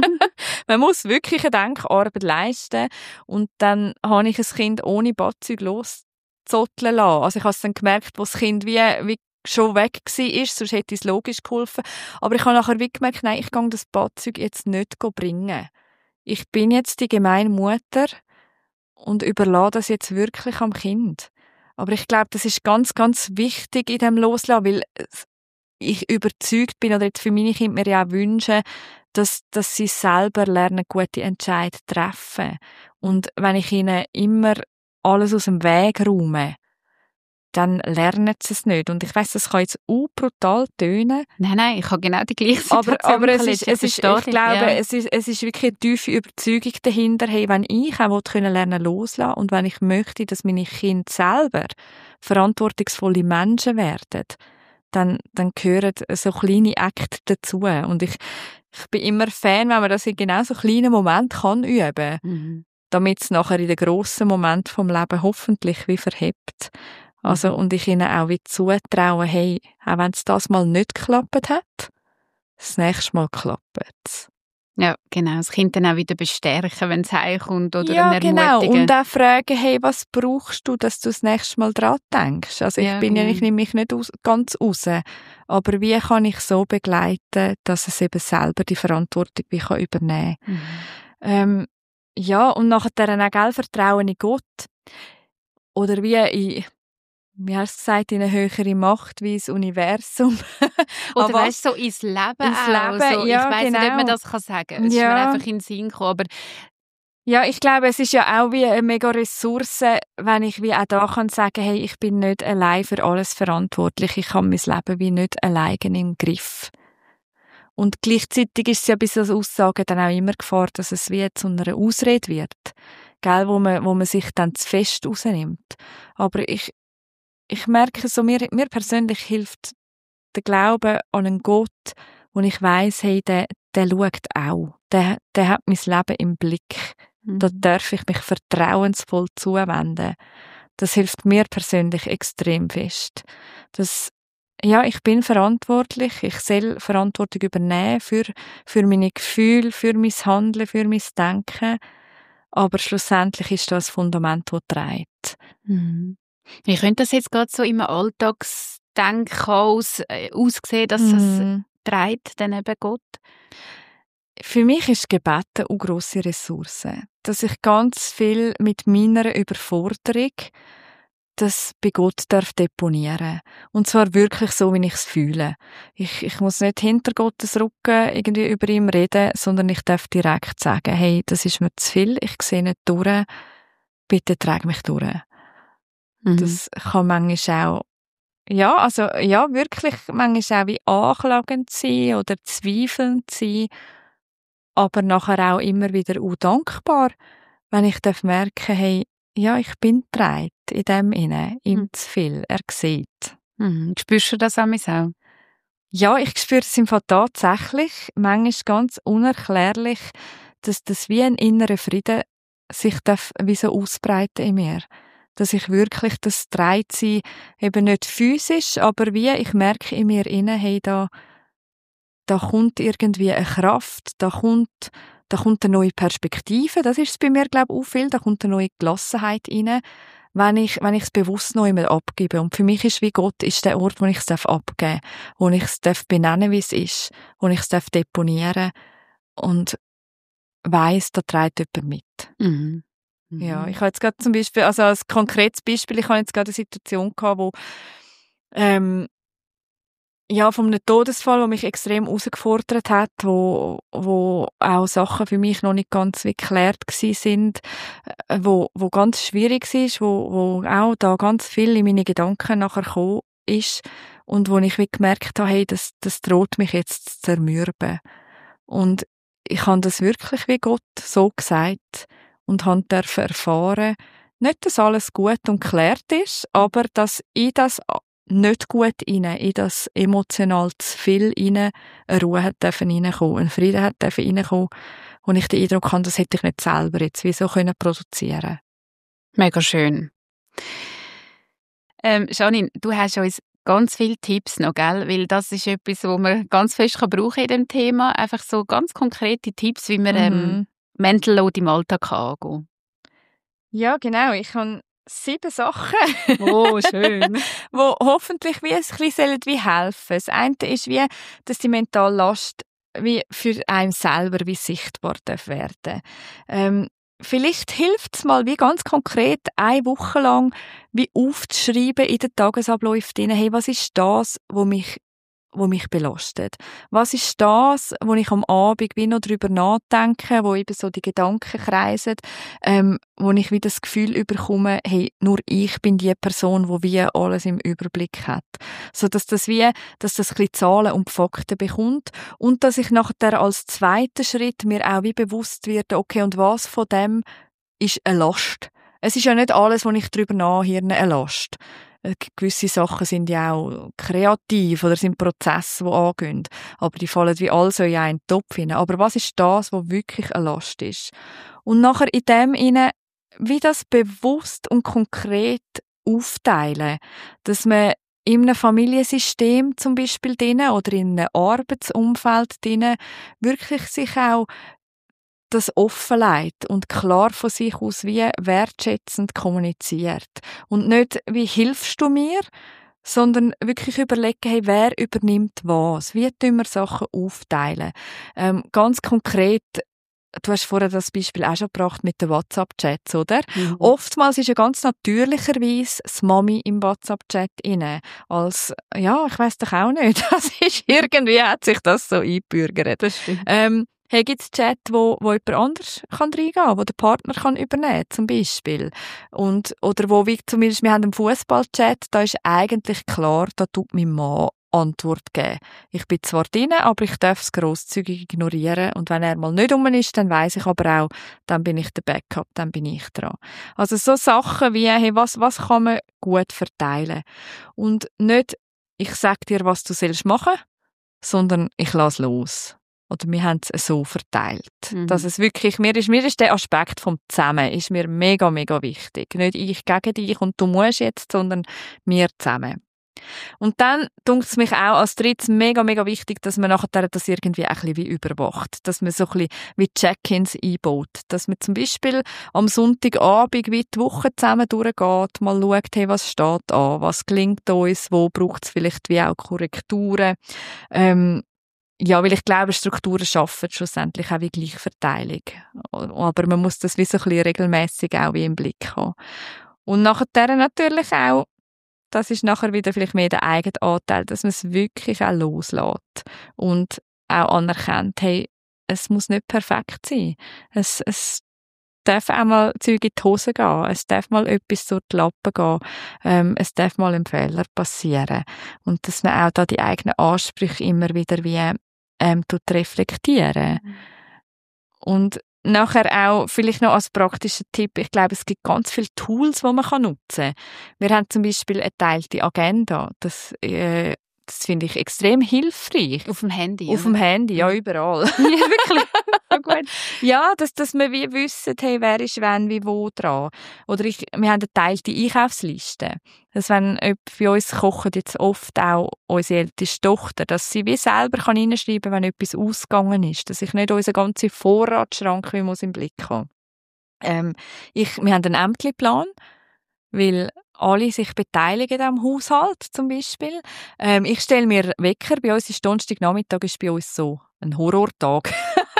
S2: Man muss wirklich eine Denkarbeit leisten. Und dann habe ich ein Kind ohne Badzeug loszotteln lassen. Also ich habe es dann gemerkt, wo das Kind wie schon weg war, sonst hätte es logisch geholfen. Aber ich habe nachher wie gemerkt, nein, ich gehe das Badzeug jetzt nicht bringen. Ich bin jetzt die gemeine Mutter und überlasse das jetzt wirklich am Kind. Aber ich glaube, das ist ganz, ganz wichtig in dem Loslassen, weil ich überzeugt bin, oder jetzt für meine Kinder mir ja auch wünschen, dass sie selber lernen, gute Entscheidungen zu treffen. Und wenn ich ihnen immer alles aus dem Weg räume, dann lernen sie es nicht. Und ich weiss, das kann jetzt brutal tönen.
S5: Nein, ich habe genau die gleiche Situation.
S2: Aber ich glaube, es ist wirklich eine tiefe Überzeugung dahinter, hey, wenn ich auch lernen loslassen und wenn ich möchte, dass meine Kinder selber verantwortungsvolle Menschen werden, dann gehören so kleine Akte dazu. Und ich bin immer Fan, wenn man das in genau so kleinen Momenten kann üben, damit es nachher in den grossen Momenten vom Leben hoffentlich wie verhebt. Also, und ich ihnen auch wie zutrauen, hey, auch wenn es das mal nicht geklappt hat, das nächste Mal klappt es.
S5: Ja, genau. Das Kind dann auch wieder bestärken, wenn es heimkommt oder
S2: ja,
S5: eine Ermutigung.
S2: Genau. Und auch fragen, hey, was brauchst du, dass du das nächste Mal dran denkst? Also ich nehme mich nicht ganz raus. Aber wie kann ich so begleiten, dass es eben selber die Verantwortung wie kann übernehmen kann? Ja, und nachher dann auch Vertrauen in Gott. Oder wie hast du gesagt, in eine höhere Macht wie das Universum.
S5: Oder weißt du, so ins Leben auch. So,
S2: ja,
S5: ich weiss nicht, ob man das sagen kann. Es ist mir einfach in den Sinn gekommen. Aber
S2: ja, ich glaube, es ist ja auch wie eine mega Ressource, wenn ich wie auch da kann sagen, hey, ich bin nicht allein für alles verantwortlich. Ich habe mein Leben wie nicht alleine im Griff. Und gleichzeitig ist es ja bei so Aussagen dann auch immer Gefahr, dass es wie zu einer Ausrede wird. Gell, wo man sich dann zu fest rausnimmt. Aber ich merke so, mir persönlich hilft der Glaube an einen Gott, wo ich weiss, hey, der schaut auch. Der hat mein Leben im Blick. Da darf ich mich vertrauensvoll zuwenden. Das hilft mir persönlich extrem fest. Ich bin verantwortlich. Ich soll Verantwortung übernehmen für meine Gefühle, für mein Handeln, für mein Denken. Aber schlussendlich ist das Fundament, das trägt.
S5: Wie könnte das jetzt gerade so im Alltagsdenkchaos aussehen, dass es trägt, dann eben Gott?
S2: Für mich ist Gebet eine grosse Ressource. Dass ich ganz viel mit meiner Überforderung das bei Gott deponieren. Und zwar wirklich so, wie ich es fühle. Ich muss nicht hinter Gottes Rücken irgendwie über ihm reden, sondern ich darf direkt sagen, hey, das ist mir zu viel, ich sehe nicht durch, bitte trag mich durch. Das kann manchmal auch, wirklich manchmal auch wie anklagend sein oder zweifelnd sein, aber nachher auch immer wieder auch dankbar, wenn ich merken, hey, ja, ich bin getragen in dem Innen, ihm zu viel, er sieht.
S5: Spürst du das auch?
S2: Ja, ich spüre es im Fall tatsächlich, manchmal ganz unerklärlich, dass das wie ein innerer Frieden sich wie so ausbreiten in mir. Dass ich wirklich das Dreitsein eben nicht physisch, aber wie ich merke in mir innen, hey, da kommt irgendwie eine Kraft, da kommt eine neue Perspektive, das ist es bei mir, glaube ich, auch viel, da kommt eine neue Gelassenheit rein, wenn ich es bewusst noch einmal abgebe. Und für mich ist wie Gott ist der Ort, wo ich es abgeben darf, wo ich es benennen, wie es ist, wo ich es deponieren und weiss, da trägt jemand mit. Ja, ich habe jetzt gerade zum Beispiel, also als konkretes Beispiel, ich habe jetzt gerade eine Situation gehabt, wo von einem Todesfall, der mich extrem herausgefordert hat, wo auch Sachen für mich noch nicht ganz geklärt gsi sind, wo ganz schwierig ist, wo auch da ganz viel in meine Gedanken nachher gekommen ist und wo ich wie gemerkt habe, hey, das droht mich jetzt zu zermürben. Und ich habe das wirklich wie Gott so gesagt und habe erfahren, nicht, dass alles gut und geklärt ist, aber dass ich das nicht gut rein, in das emotional zu viel rein, eine Ruhe hat reinkommen, ein Frieden hat reinkommen, wo ich den Eindruck habe, das hätte ich nicht selber jetzt wie so produzieren können.
S5: Mega schön. Janine, du hast uns ganz viele Tipps noch, gell? Weil das ist etwas, was man ganz fest brauchen in dem Thema. Einfach so ganz konkrete Tipps, wie man Mental Load im Alltag angehen kann.
S2: Ja, genau. Ich habe 7 Sachen.
S5: Oh, schön.
S2: wo hoffentlich wie ein bisschen wie helfen. Das eine ist wie, dass die mentale Last wie für einen selber wie sichtbar werden. Vielleicht hilft es mal wie ganz konkret 1 Woche lang wie aufzuschreiben in den Tagesabläufen drin, hey, was ist das, wo mich belastet? Was ist das, wo ich am Abend wie noch drüber nachdenke, wo eben so die Gedanken kreisen, wo ich wieder das Gefühl bekomme, hey, nur ich bin die Person, die wie alles im Überblick hat. So dass das ein bisschen Zahlen und Fakten bekommt und dass ich nachher als zweiten Schritt mir auch wie bewusst werde, okay, und was von dem ist eine Last? Es ist ja nicht alles, wo ich drüber nachhirne, eine Last. Gewisse Sachen sind ja auch kreativ oder sind Prozesse, die angehen. Aber die fallen wie all so in einen Topf hinein. Aber was ist das, was wirklich eine Last ist? Und nachher in dem hinein, wie das bewusst und konkret aufteilen, dass man in einem Familiensystem zum Beispiel drin oder in einem Arbeitsumfeld drin wirklich sich auch das offenlegt und klar von sich aus wie wertschätzend kommuniziert. Und nicht, wie hilfst du mir, sondern wirklich überlegen, hey, wer übernimmt was? Wie tun wir Sachen aufteilen? Ganz konkret, du hast vorher das Beispiel auch schon gebracht mit den WhatsApp-Chats, oder? Oftmals ist ja ganz natürlicherweise das Mami im WhatsApp-Chat inne. Als, ja, ich weiss doch auch nicht. Das ist irgendwie, hat sich das so eingebürgert.
S5: Das stimmt.
S2: Hey, gibt's Chat, wo jemand anders kann reingehen, wo der Partner kann übernehmen, zum Beispiel. Oder wo, wie zumindest, wir haben einen Fußball-Chat, da ist eigentlich klar, da tut mein Mann Antwort geben. Ich bin zwar drin, aber ich darf es grosszügig ignorieren. Und wenn er mal nicht rum ist, dann weiss ich aber auch, dann bin ich der Backup, dann bin ich dran. Also so Sachen wie, hey, was kann man gut verteilen? Und nicht, ich sag dir, was du sollst machen, sondern ich lasse los. Oder wir haben es so verteilt. Dass es wirklich, mir ist der Aspekt vom Zusammen ist mir mega, mega wichtig. Nicht ich gegen dich und du musst jetzt, sondern wir zusammen. Und dann dunkt es mich auch als drittes mega, mega wichtig, dass man nachher das irgendwie ein bisschen wie überwacht. Dass man so ein bisschen wie Check-ins einbaut. Dass man zum Beispiel am Sonntagabend wie die Woche zusammen durchgeht, mal schaut, hey, was steht an, was gelingt uns, wo braucht es vielleicht wie auch Korrekturen. Ja, weil ich glaube, Strukturen schaffen schlussendlich auch wie Gleichverteilung. Aber man muss das wie so ein bisschen regelmässig auch wie im Blick haben. Und nachher natürlich auch, das ist nachher wieder vielleicht mehr der eigene Anteil, dass man es wirklich auch loslässt und auch anerkennt, hey, es muss nicht perfekt sein. Es darf auch mal Zeug in die Hose gehen, es darf mal etwas durch die Lappen gehen, es darf mal ein Fehler passieren. Und dass man auch da die eigenen Ansprüche immer wieder wie reflektieren. Und nachher auch, vielleicht noch als praktischer Tipp, ich glaube, es gibt ganz viele Tools, die man nutzen kann. Wir haben zum Beispiel eine geteilte Agenda. Das finde ich extrem hilfreich.
S5: Auf dem Handy?
S2: Auf dem Handy, ja, überall.
S5: Ja, wirklich. So gut.
S2: Ja, dass wir wie wissen, hey, wer ist wann, wie, wo dran. Oder wir haben eine geteilte Einkaufsliste. Dass wenn bei uns kochen jetzt oft auch unsere älteste Tochter, dass sie wie selber kann reinschreiben, wenn etwas ausgegangen ist. Dass ich nicht unseren ganzen Vorratsschrank wie muss im Blick haben. Wir haben einen Ämterplan, weil alle sich beteiligen am Haushalt zum Beispiel. Ich stelle mir Wecker. Bei uns ist Donnerstagnachmittag ist bei uns so ein Horrortag.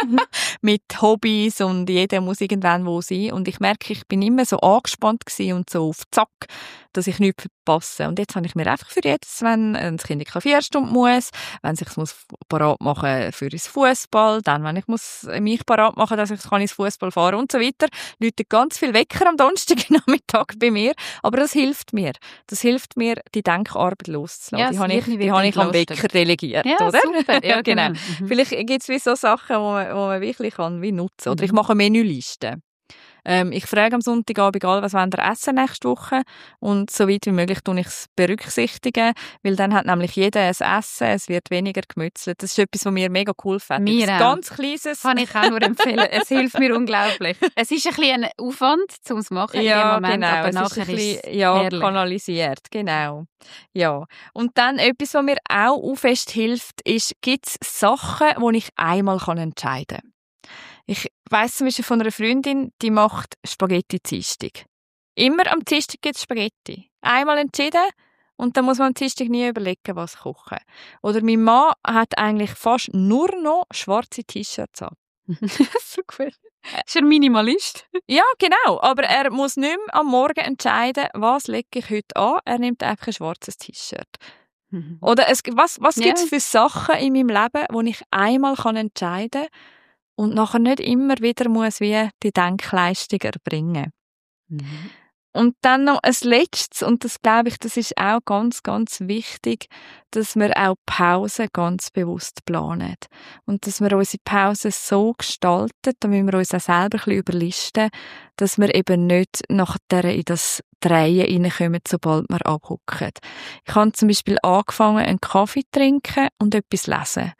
S2: Mit Hobbys und jeder muss irgendwann wo sein. Und ich merke, ich bin immer so angespannt gewesen und so auf Zack, dass ich nichts verpasse. Und jetzt habe ich mir einfach für jetzt, wenn das Kind in die Klavierstunde muss, wenn ich es parat machen für das Fußball, dann, wenn ich mich parat machen, dass ich ins Fußball fahren und so weiter, läutet ganz viel Wecker am Donnerstagnachmittag bei mir. Aber das hilft mir. Das hilft mir, die Denkarbeit loszulassen.
S5: Ja,
S2: die habe ich am Wecker delegiert,
S5: ja,
S2: oder?
S5: Super. Ja,
S2: genau. Vielleicht gibt es wie so Sachen, wo man wirklich kann wie nutzen. Oder ich mache Menülisten. Ich frage am Sonntagabend alle, was wollen wir essen nächste Woche? Und so weit wie möglich tue ich es berücksichtigen, weil dann hat nämlich jeder ein Essen, es wird weniger gemützelt. Das ist etwas, was mir mega geholfen hat.
S5: Mir auch.
S2: Ganz Kleines.
S5: Kann ich auch nur empfehlen. Es hilft mir unglaublich. Es ist ein bisschen ein Aufwand, um es zu machen
S2: ja,
S5: in dem Moment,
S2: genau.
S5: aber
S2: es
S5: nachher
S2: ist
S5: es
S2: herrlich. Kanalisiert, genau. Ja. Und dann etwas, was mir auch fest hilft, ist, gibt es Sachen, die ich einmal entscheiden kann. Ich weiss zum Beispiel von einer Freundin, die macht Spaghetti-Dienstag. Immer am Dienstag gibt es Spaghetti. Einmal entschieden und dann muss man am Dienstag nie überlegen, was kochen. Oder mein Mann hat eigentlich fast nur noch schwarze T-Shirts an.
S5: so gut. Ist er Minimalist?
S2: Ja, genau. Aber er muss nicht mehr am Morgen entscheiden, was lege ich heute an. Er nimmt einfach ein schwarzes T-Shirt. Oder was gibt es für Sachen in meinem Leben, die ich einmal entscheiden kann, und nachher nicht immer wieder muss wie die Denkleistung erbringen. Und dann noch ein Letztes, und das glaube ich, das ist auch ganz, ganz wichtig, dass wir auch Pausen ganz bewusst planen. Und dass wir unsere Pausen so gestalten, da müssen wir uns auch selber ein bisschen überlisten, dass wir eben nicht nachher in das Drehen reinkommen, sobald wir abhocken. Ich habe zum Beispiel angefangen, einen Kaffee zu trinken und etwas lesen.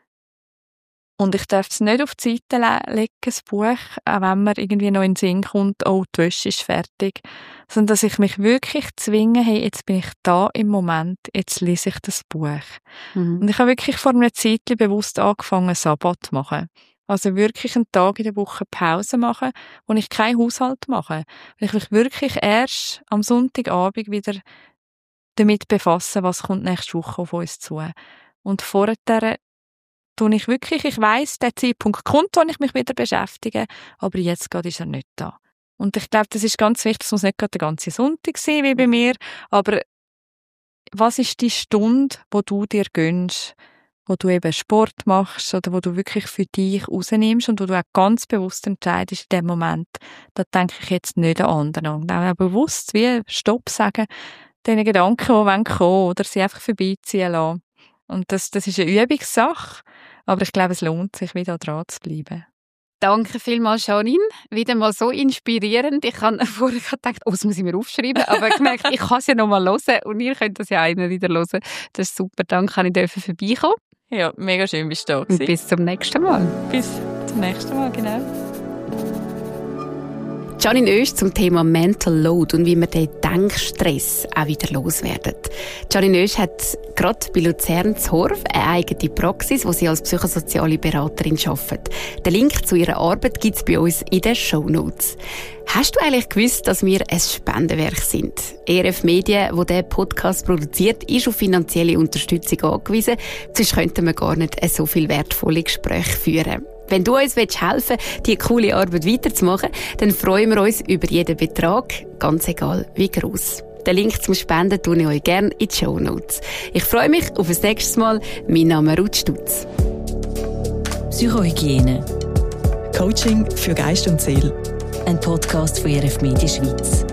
S2: Und ich darf es nicht auf die Seite legen, das Buch, auch wenn mir irgendwie noch in den Sinn kommt, oh, die Wäsche ist fertig. Sondern dass ich mich wirklich zwinge, hey, jetzt bin ich da im Moment, jetzt lese ich das Buch. Und ich habe wirklich vor einer Zeit bewusst angefangen, Sabbat zu machen. Also wirklich einen Tag in der Woche Pause machen, wo ich keinen Haushalt mache. Weil ich mich wirklich erst am Sonntagabend wieder damit befasse, was kommt nächste Woche auf uns zu. Und vorher ich weiss, der Zeitpunkt kommt, wo ich mich wieder beschäftige, aber jetzt gerade ist er nicht da. Und ich glaube, das ist ganz wichtig, es muss nicht gerade der ganze Sonntag sein, wie bei mir, aber was ist die Stunde, wo du dir gönnst, wo du eben Sport machst oder wo du wirklich für dich rausnimmst und wo du auch ganz bewusst entscheidest in dem Moment, da denke ich jetzt nicht an anderen. Und auch bewusst wie Stopp sagen, diesen Gedanken, die kommen wollen, oder sie einfach vorbeiziehen lassen. Und das ist eine Übungssache, aber ich glaube, es lohnt sich, wieder dran zu bleiben.
S5: Danke vielmals, Janine. Wieder mal so inspirierend. Ich habe vorher gedacht, das muss ich mir aufschreiben, aber gemerkt, ich kann es ja noch mal hören und ihr könnt das ja auch immer wieder hören. Das ist super, danke, dass ich vorbeikommen.
S2: Ja, mega schön, bist du da
S5: gewesen. Und bis zum nächsten Mal.
S2: Bis zum nächsten Mal, genau.
S5: Janine Oesch zum Thema Mental Load und wie wir den Denkstress auch wieder loswerden. Janine Oesch hat gerade bei Luzern Horf eine eigene Praxis, wo sie als psychosoziale Beraterin arbeitet. Den Link zu ihrer Arbeit gibt es bei uns in den Shownotes. Hast du eigentlich gewusst, dass wir ein Spendenwerk sind? ERF Medien, wo diesen Podcast produziert, ist auf finanzielle Unterstützung angewiesen. Sonst könnten wir gar nicht so viele wertvolle Gespräche führen. Wenn du uns helfen willst, diese coole Arbeit weiterzumachen, dann freuen wir uns über jeden Betrag, ganz egal wie gross. Den Link zum Spenden tue ich euch gerne in die Shownotes. Ich freue mich auf das nächste Mal. Mein Name ist Ruth Stutz.
S3: Psychohygiene. Coaching für Geist und Seele.
S4: Ein Podcast von ERF Medien Schweiz.